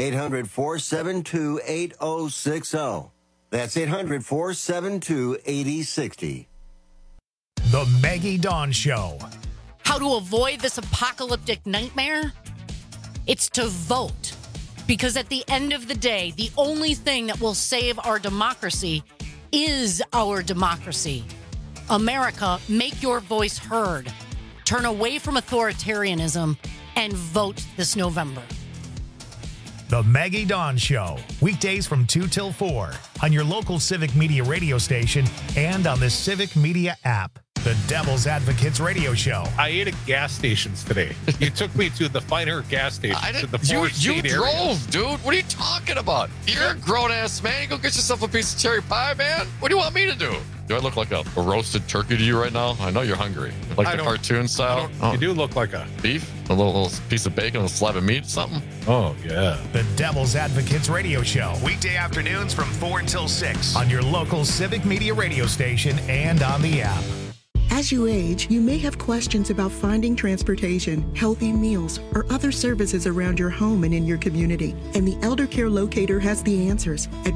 [SPEAKER 19] 800-472-8060. That's 800-472-8060.
[SPEAKER 1] The Maggie Dawn Show.
[SPEAKER 20] How to avoid this apocalyptic nightmare? It's to vote. Because at the end of the day, the only thing that will save our democracy is our democracy. America, make your voice heard. Turn away from authoritarianism and vote this November.
[SPEAKER 1] The Maggie Dawn Show, weekdays from 2 till 4 on your local Civic Media radio station and on the Civic Media app. The Devil's Advocates radio show.
[SPEAKER 21] I ate at gas stations today. You took me to the finer gas station.
[SPEAKER 22] You drove, dude. What are you talking about? You're a grown-ass man. You go get yourself a piece of cherry pie, man. What do you want me to do? Do I look like a roasted turkey to you right now? I know you're hungry. Like the cartoon style?
[SPEAKER 21] You do look like a...
[SPEAKER 22] Beef? A little piece of bacon, a slab of meat, something?
[SPEAKER 21] Oh, yeah.
[SPEAKER 1] The Devil's Advocates radio show. Weekday afternoons from 4 until 6 on your local Civic Media radio station and on the app.
[SPEAKER 23] As you age, you may have questions about finding transportation, healthy meals, or other services around your home and in your community. And the Elder Care Locator has the answers at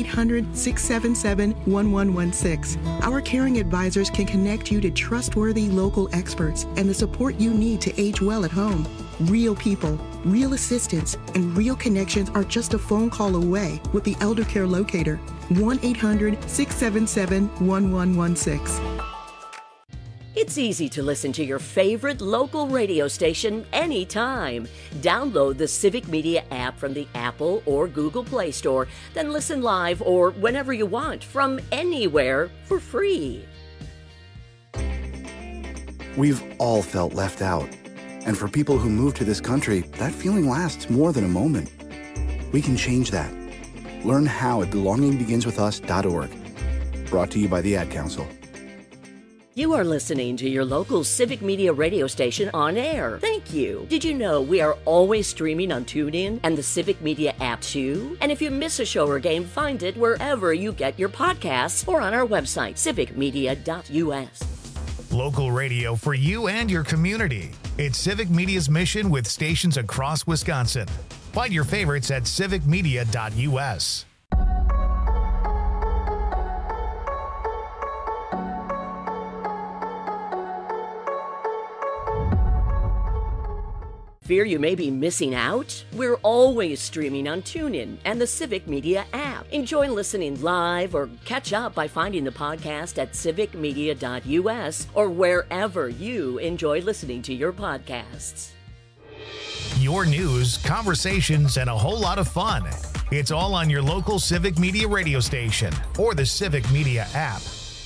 [SPEAKER 23] 1-800-677-1116. Our caring advisors can connect you to trustworthy local experts and the support you need to age well at home. Real people, real assistance, and real connections are just a phone call away with the Elder Care Locator. 1-800-677-1116.
[SPEAKER 2] It's easy to listen to your favorite local radio station anytime. Download the Civic Media app from the Apple or Google Play Store, then listen live or whenever you want from anywhere for free.
[SPEAKER 3] We've all felt left out. And for people who move to this country, that feeling lasts more than a moment. We can change that. Learn how at belongingbeginswithus.org. Brought to you by the Ad Council.
[SPEAKER 2] You are listening to your local Civic Media radio station on air. Thank you. Did you know we are always streaming on TuneIn and the Civic Media app too? And if you miss a show or game, find it wherever you get your podcasts or on our website, civicmedia.us.
[SPEAKER 1] Local radio for you and your community. It's Civic Media's mission with stations across Wisconsin. Find your favorites at civicmedia.us.
[SPEAKER 2] Fear you may be missing out? We're always streaming on TuneIn and the Civic Media app. Enjoy listening live or catch up by finding the podcast at civicmedia.us or wherever you enjoy listening to your podcasts.
[SPEAKER 1] Your news, conversations, and a whole lot of fun. It's all on your local Civic Media radio station or the Civic Media app.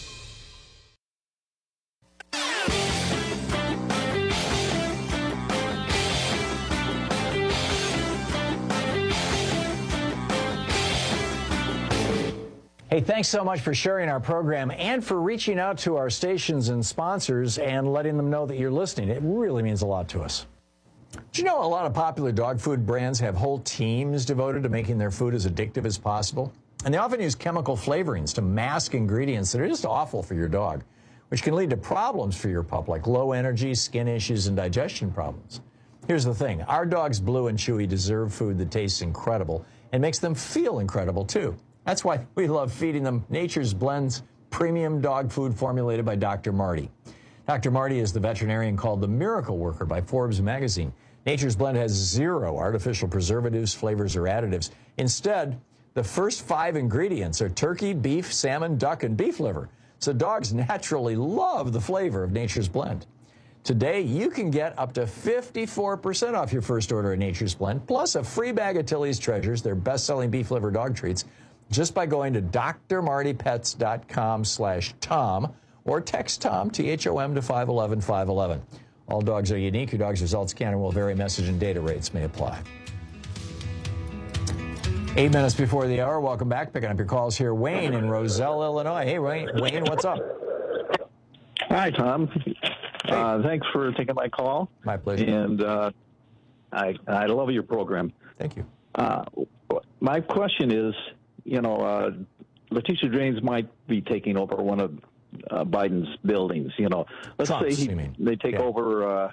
[SPEAKER 18] Hey, thanks so much for sharing our program and for reaching out to our stations and sponsors and letting them know that you're listening. It really means a lot to us. Do you know a lot of popular dog food brands have whole teams devoted to making their food as addictive as possible? And they often use chemical flavorings to mask ingredients that are just awful for your dog, which can lead to problems for your pup like low energy, skin issues, and digestion problems. Here's the thing. Our dogs, Blue and Chewy, deserve food that tastes incredible and makes them feel incredible, too. That's why we love feeding them Nature's Blends premium dog food formulated by Dr. Marty. Dr. Marty is the veterinarian called the Miracle Worker by Forbes magazine. Nature's Blend has 0 artificial preservatives, flavors, or additives. Instead, the first 5 ingredients are turkey, beef, salmon, duck, and beef liver. So dogs naturally love the flavor of Nature's Blend. Today, you can get up to 54% off your first order of Nature's Blend, plus a free bag of Tilly's Treasures, their best-selling beef liver dog treats, just by going to drmartypets.com/Tom or text Tom, T-H-O-M, to 511-511. All dogs are unique. Your dog's results can and will vary. Message and data rates may apply. 8 minutes before the hour. Welcome back. Picking up your calls here. Wayne in Roselle, Illinois. Hey, Wayne, what's up?
[SPEAKER 4] Hi, Tom. Thanks for taking my call.
[SPEAKER 18] My pleasure.
[SPEAKER 4] And I love your program.
[SPEAKER 18] Thank you.
[SPEAKER 4] My question is, Letitia James might be taking over one of Biden's buildings. Let's
[SPEAKER 18] Trump's,
[SPEAKER 4] say they take over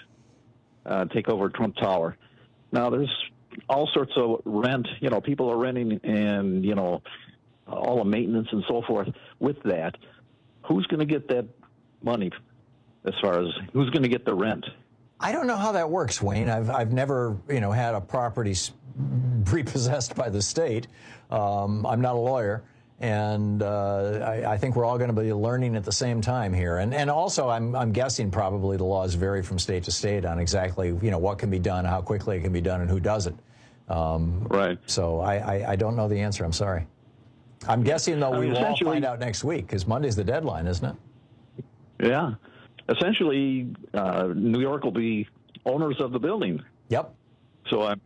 [SPEAKER 4] Trump Tower. Now there's all sorts of rent. People are renting, and all the maintenance and so forth. With that, who's going to get that money? As far as who's going to get the rent?
[SPEAKER 18] I don't know how that works, Wayne. I've never had a property repossessed by the state. I'm not a lawyer, and I think we're all going to be learning at the same time here. And also, I'm guessing probably the laws vary from state to state on exactly what can be done, how quickly it can be done, and who does it.
[SPEAKER 4] Right.
[SPEAKER 18] So I don't know the answer. I'm sorry. I'm guessing though we will all find out next week because Monday's the deadline, isn't it?
[SPEAKER 4] Yeah. Essentially, New York will be owners of the building.
[SPEAKER 18] Yep.
[SPEAKER 4] So I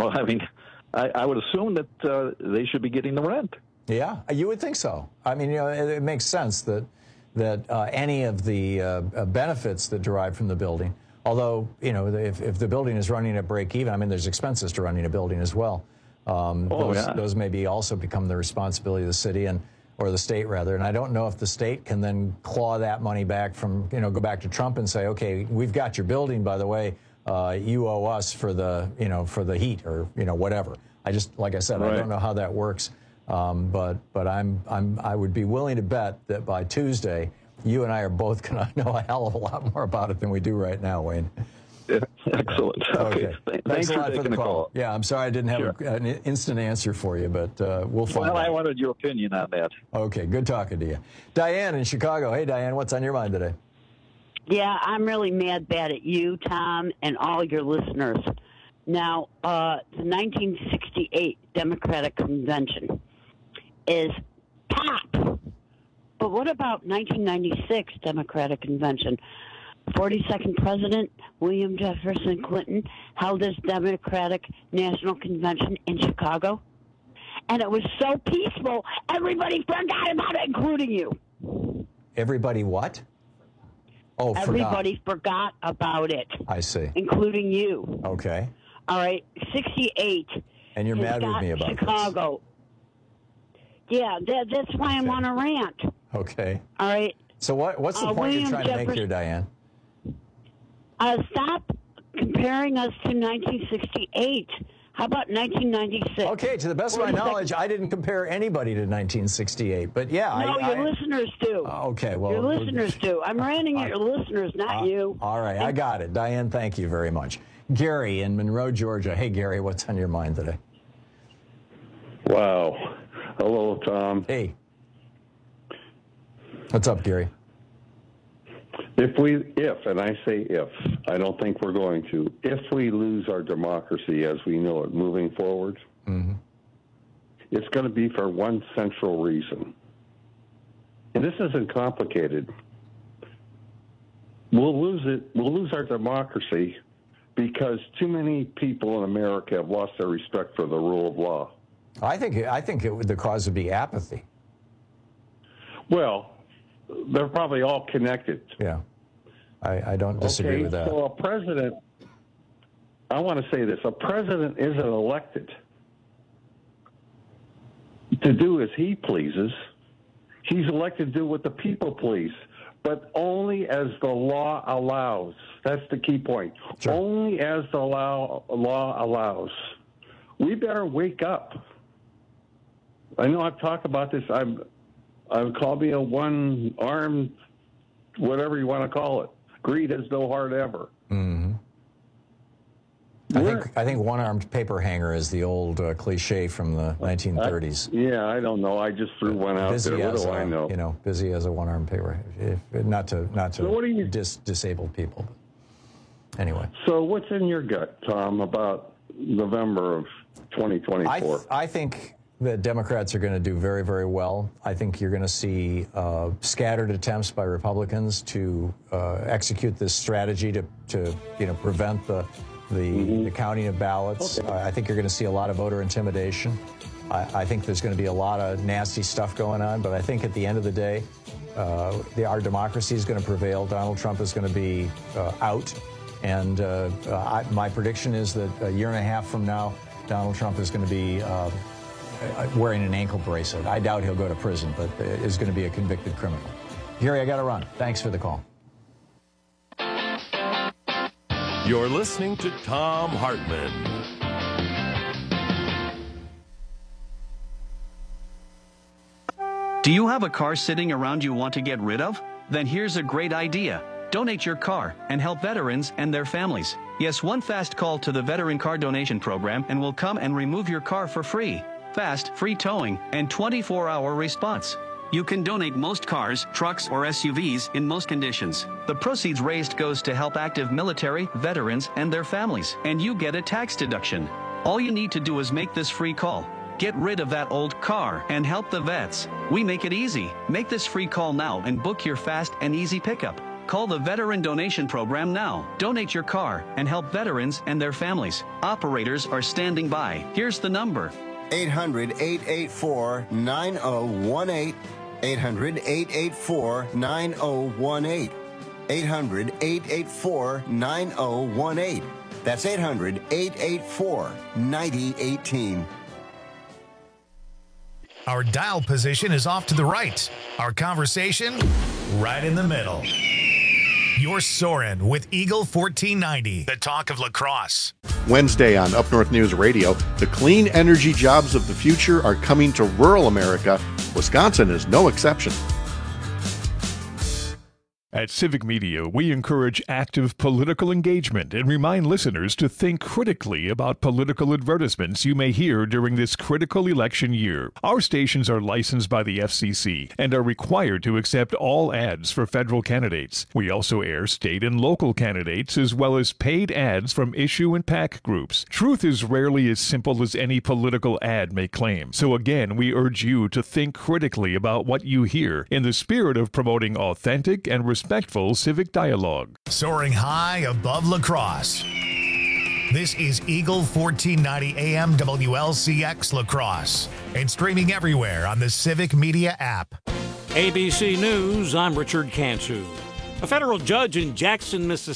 [SPEAKER 4] would assume that they should be getting the rent.
[SPEAKER 18] Yeah, you would think so. I mean, it makes sense that any of the benefits that derive from the building, although if the building is running at break even, I mean, there's expenses to running a building as well. Those maybe also become the responsibility of the city or the state rather. And I don't know if the state can then claw that money back from go back to Trump and say, okay, we've got your building, by the way. You owe us for the heat or whatever. Like I said, right. I don't know how that works, but I would be willing to bet that by Tuesday, you and I are both going to know a hell of a lot more about it than we do right now, Wayne.
[SPEAKER 4] Excellent. Okay.
[SPEAKER 18] Thanks a lot for the call. Yeah, I'm sorry I didn't have an instant answer for you, but we'll find out.
[SPEAKER 4] Well, I wanted your opinion on that.
[SPEAKER 18] Okay, good talking to you. Diane in Chicago. Hey, Diane, what's on your mind today?
[SPEAKER 5] Yeah, I'm really bad at you, Tom, and all your listeners. Now, the 1968 Democratic Convention is top. But what about 1996 Democratic Convention? 42nd President William Jefferson Clinton held his Democratic National Convention in Chicago. And it was so peaceful, everybody forgot about it, including you.
[SPEAKER 18] Everybody what? Oh,
[SPEAKER 5] everybody forgot about it.
[SPEAKER 18] I see.
[SPEAKER 5] Including you.
[SPEAKER 18] Okay.
[SPEAKER 5] All right, 68.
[SPEAKER 18] And you're mad with me about
[SPEAKER 5] Chicago. This. Yeah, that's why I'm on a rant.
[SPEAKER 18] Okay.
[SPEAKER 5] All right.
[SPEAKER 18] So what's the point
[SPEAKER 5] William
[SPEAKER 18] you're trying to make here, Diane?
[SPEAKER 5] Stop comparing us to 1968. How about 1996?
[SPEAKER 18] Okay, to the best of my knowledge, I didn't compare anybody to 1968. But yeah,
[SPEAKER 5] no, your listeners do.
[SPEAKER 18] Okay, well,
[SPEAKER 5] your listeners do. I'm ranting at your listeners, not you.
[SPEAKER 18] All right, I got it. Diane, thank you very much. Gary in Monroe, Georgia. Hey, Gary, what's on your mind today?
[SPEAKER 6] Wow. Hello, Tom.
[SPEAKER 18] Hey. What's up, Gary?
[SPEAKER 6] If, and I say if, I don't think we're going to, if we lose our democracy as we know it moving forward, it's going to be for one central reason. And this isn't complicated. We'll lose our democracy because too many people in America have lost their respect for the rule of law.
[SPEAKER 18] I think the cause would be apathy.
[SPEAKER 6] Well, they're probably all connected.
[SPEAKER 18] Yeah. I don't disagree with that.
[SPEAKER 6] So a president, I want to say this, a president isn't elected to do as he pleases. He's elected to do what the people please, but only as the law allows. That's the key point. Sure. Only as the law allows. We better wake up. I know I've talked about this. I've called me a one-armed, whatever you want to call it. Greed has no heart ever.
[SPEAKER 18] Mm-hmm. I think one-armed paper hanger is the old cliche from the 1930s.
[SPEAKER 6] Yeah, I don't know. I just threw one out there. What do I know?
[SPEAKER 18] You know, busy as a one-armed paper. Not to
[SPEAKER 6] so what do you,
[SPEAKER 18] disabled people. Anyway.
[SPEAKER 6] So what's in your gut, Tom, about November of 2024?
[SPEAKER 18] I think the Democrats are going to do very, very well. I think you're going to see scattered attempts by Republicans to execute this strategy to prevent the counting of ballots. Okay. I think you're going to see a lot of voter intimidation. I think there's going to be a lot of nasty stuff going on, but I think at the end of the day, our democracy is going to prevail. Donald Trump is going to be out, and my prediction is that a year and a half from now, Donald Trump is going to be wearing an ankle bracelet. I doubt he'll go to prison, but is going to be a convicted criminal. Gary, I got to run. Thanks for the call.
[SPEAKER 17] You're listening to Thom Hartmann.
[SPEAKER 15] Do you have a car sitting around you want to get rid of? Then here's a great idea. Donate your car and help veterans and their families. Yes, one fast call to the Veteran Car Donation Program and we'll come and remove your car for free. Fast, free towing, and 24-hour response. You can donate most cars, trucks, or SUVs in most conditions. The proceeds raised goes to help active military, veterans, and their families, and you get a tax deduction. All you need to do is make this free call. Get rid of that old car and help the vets. We make it easy. Make this free call now and book your fast and easy pickup. Call the Veteran Donation Program now. Donate your car and help veterans and their families. Operators are standing by. Here's the number.
[SPEAKER 19] 800-884-9018. 800-884-9018. 800-884-9018. That's 800-884-9018.
[SPEAKER 1] Our dial position is off to the right. Our conversation, right in the middle. You're soaring with Eagle 1490, the talk of lacrosse.
[SPEAKER 24] Wednesday on Up North News Radio, the clean energy jobs of the future are coming to rural America. Wisconsin is no exception.
[SPEAKER 7] At Civic Media, we encourage active political engagement and remind listeners to think critically about political advertisements you may hear during this critical election year. Our stations are licensed by the FCC and are required to accept all ads for federal candidates. We also air state and local candidates as well as paid ads from issue and PAC groups. Truth is rarely as simple as any political ad may claim. So again, we urge you to think critically about what you hear in the spirit of promoting authentic and respectful civic dialogue.
[SPEAKER 1] Soaring high above La Crosse. This is Eagle 1490 AM WLCX La Crosse and streaming everywhere on the Civic Media app.
[SPEAKER 9] ABC News, I'm Richard Cantu. A federal judge in Jackson, Mississippi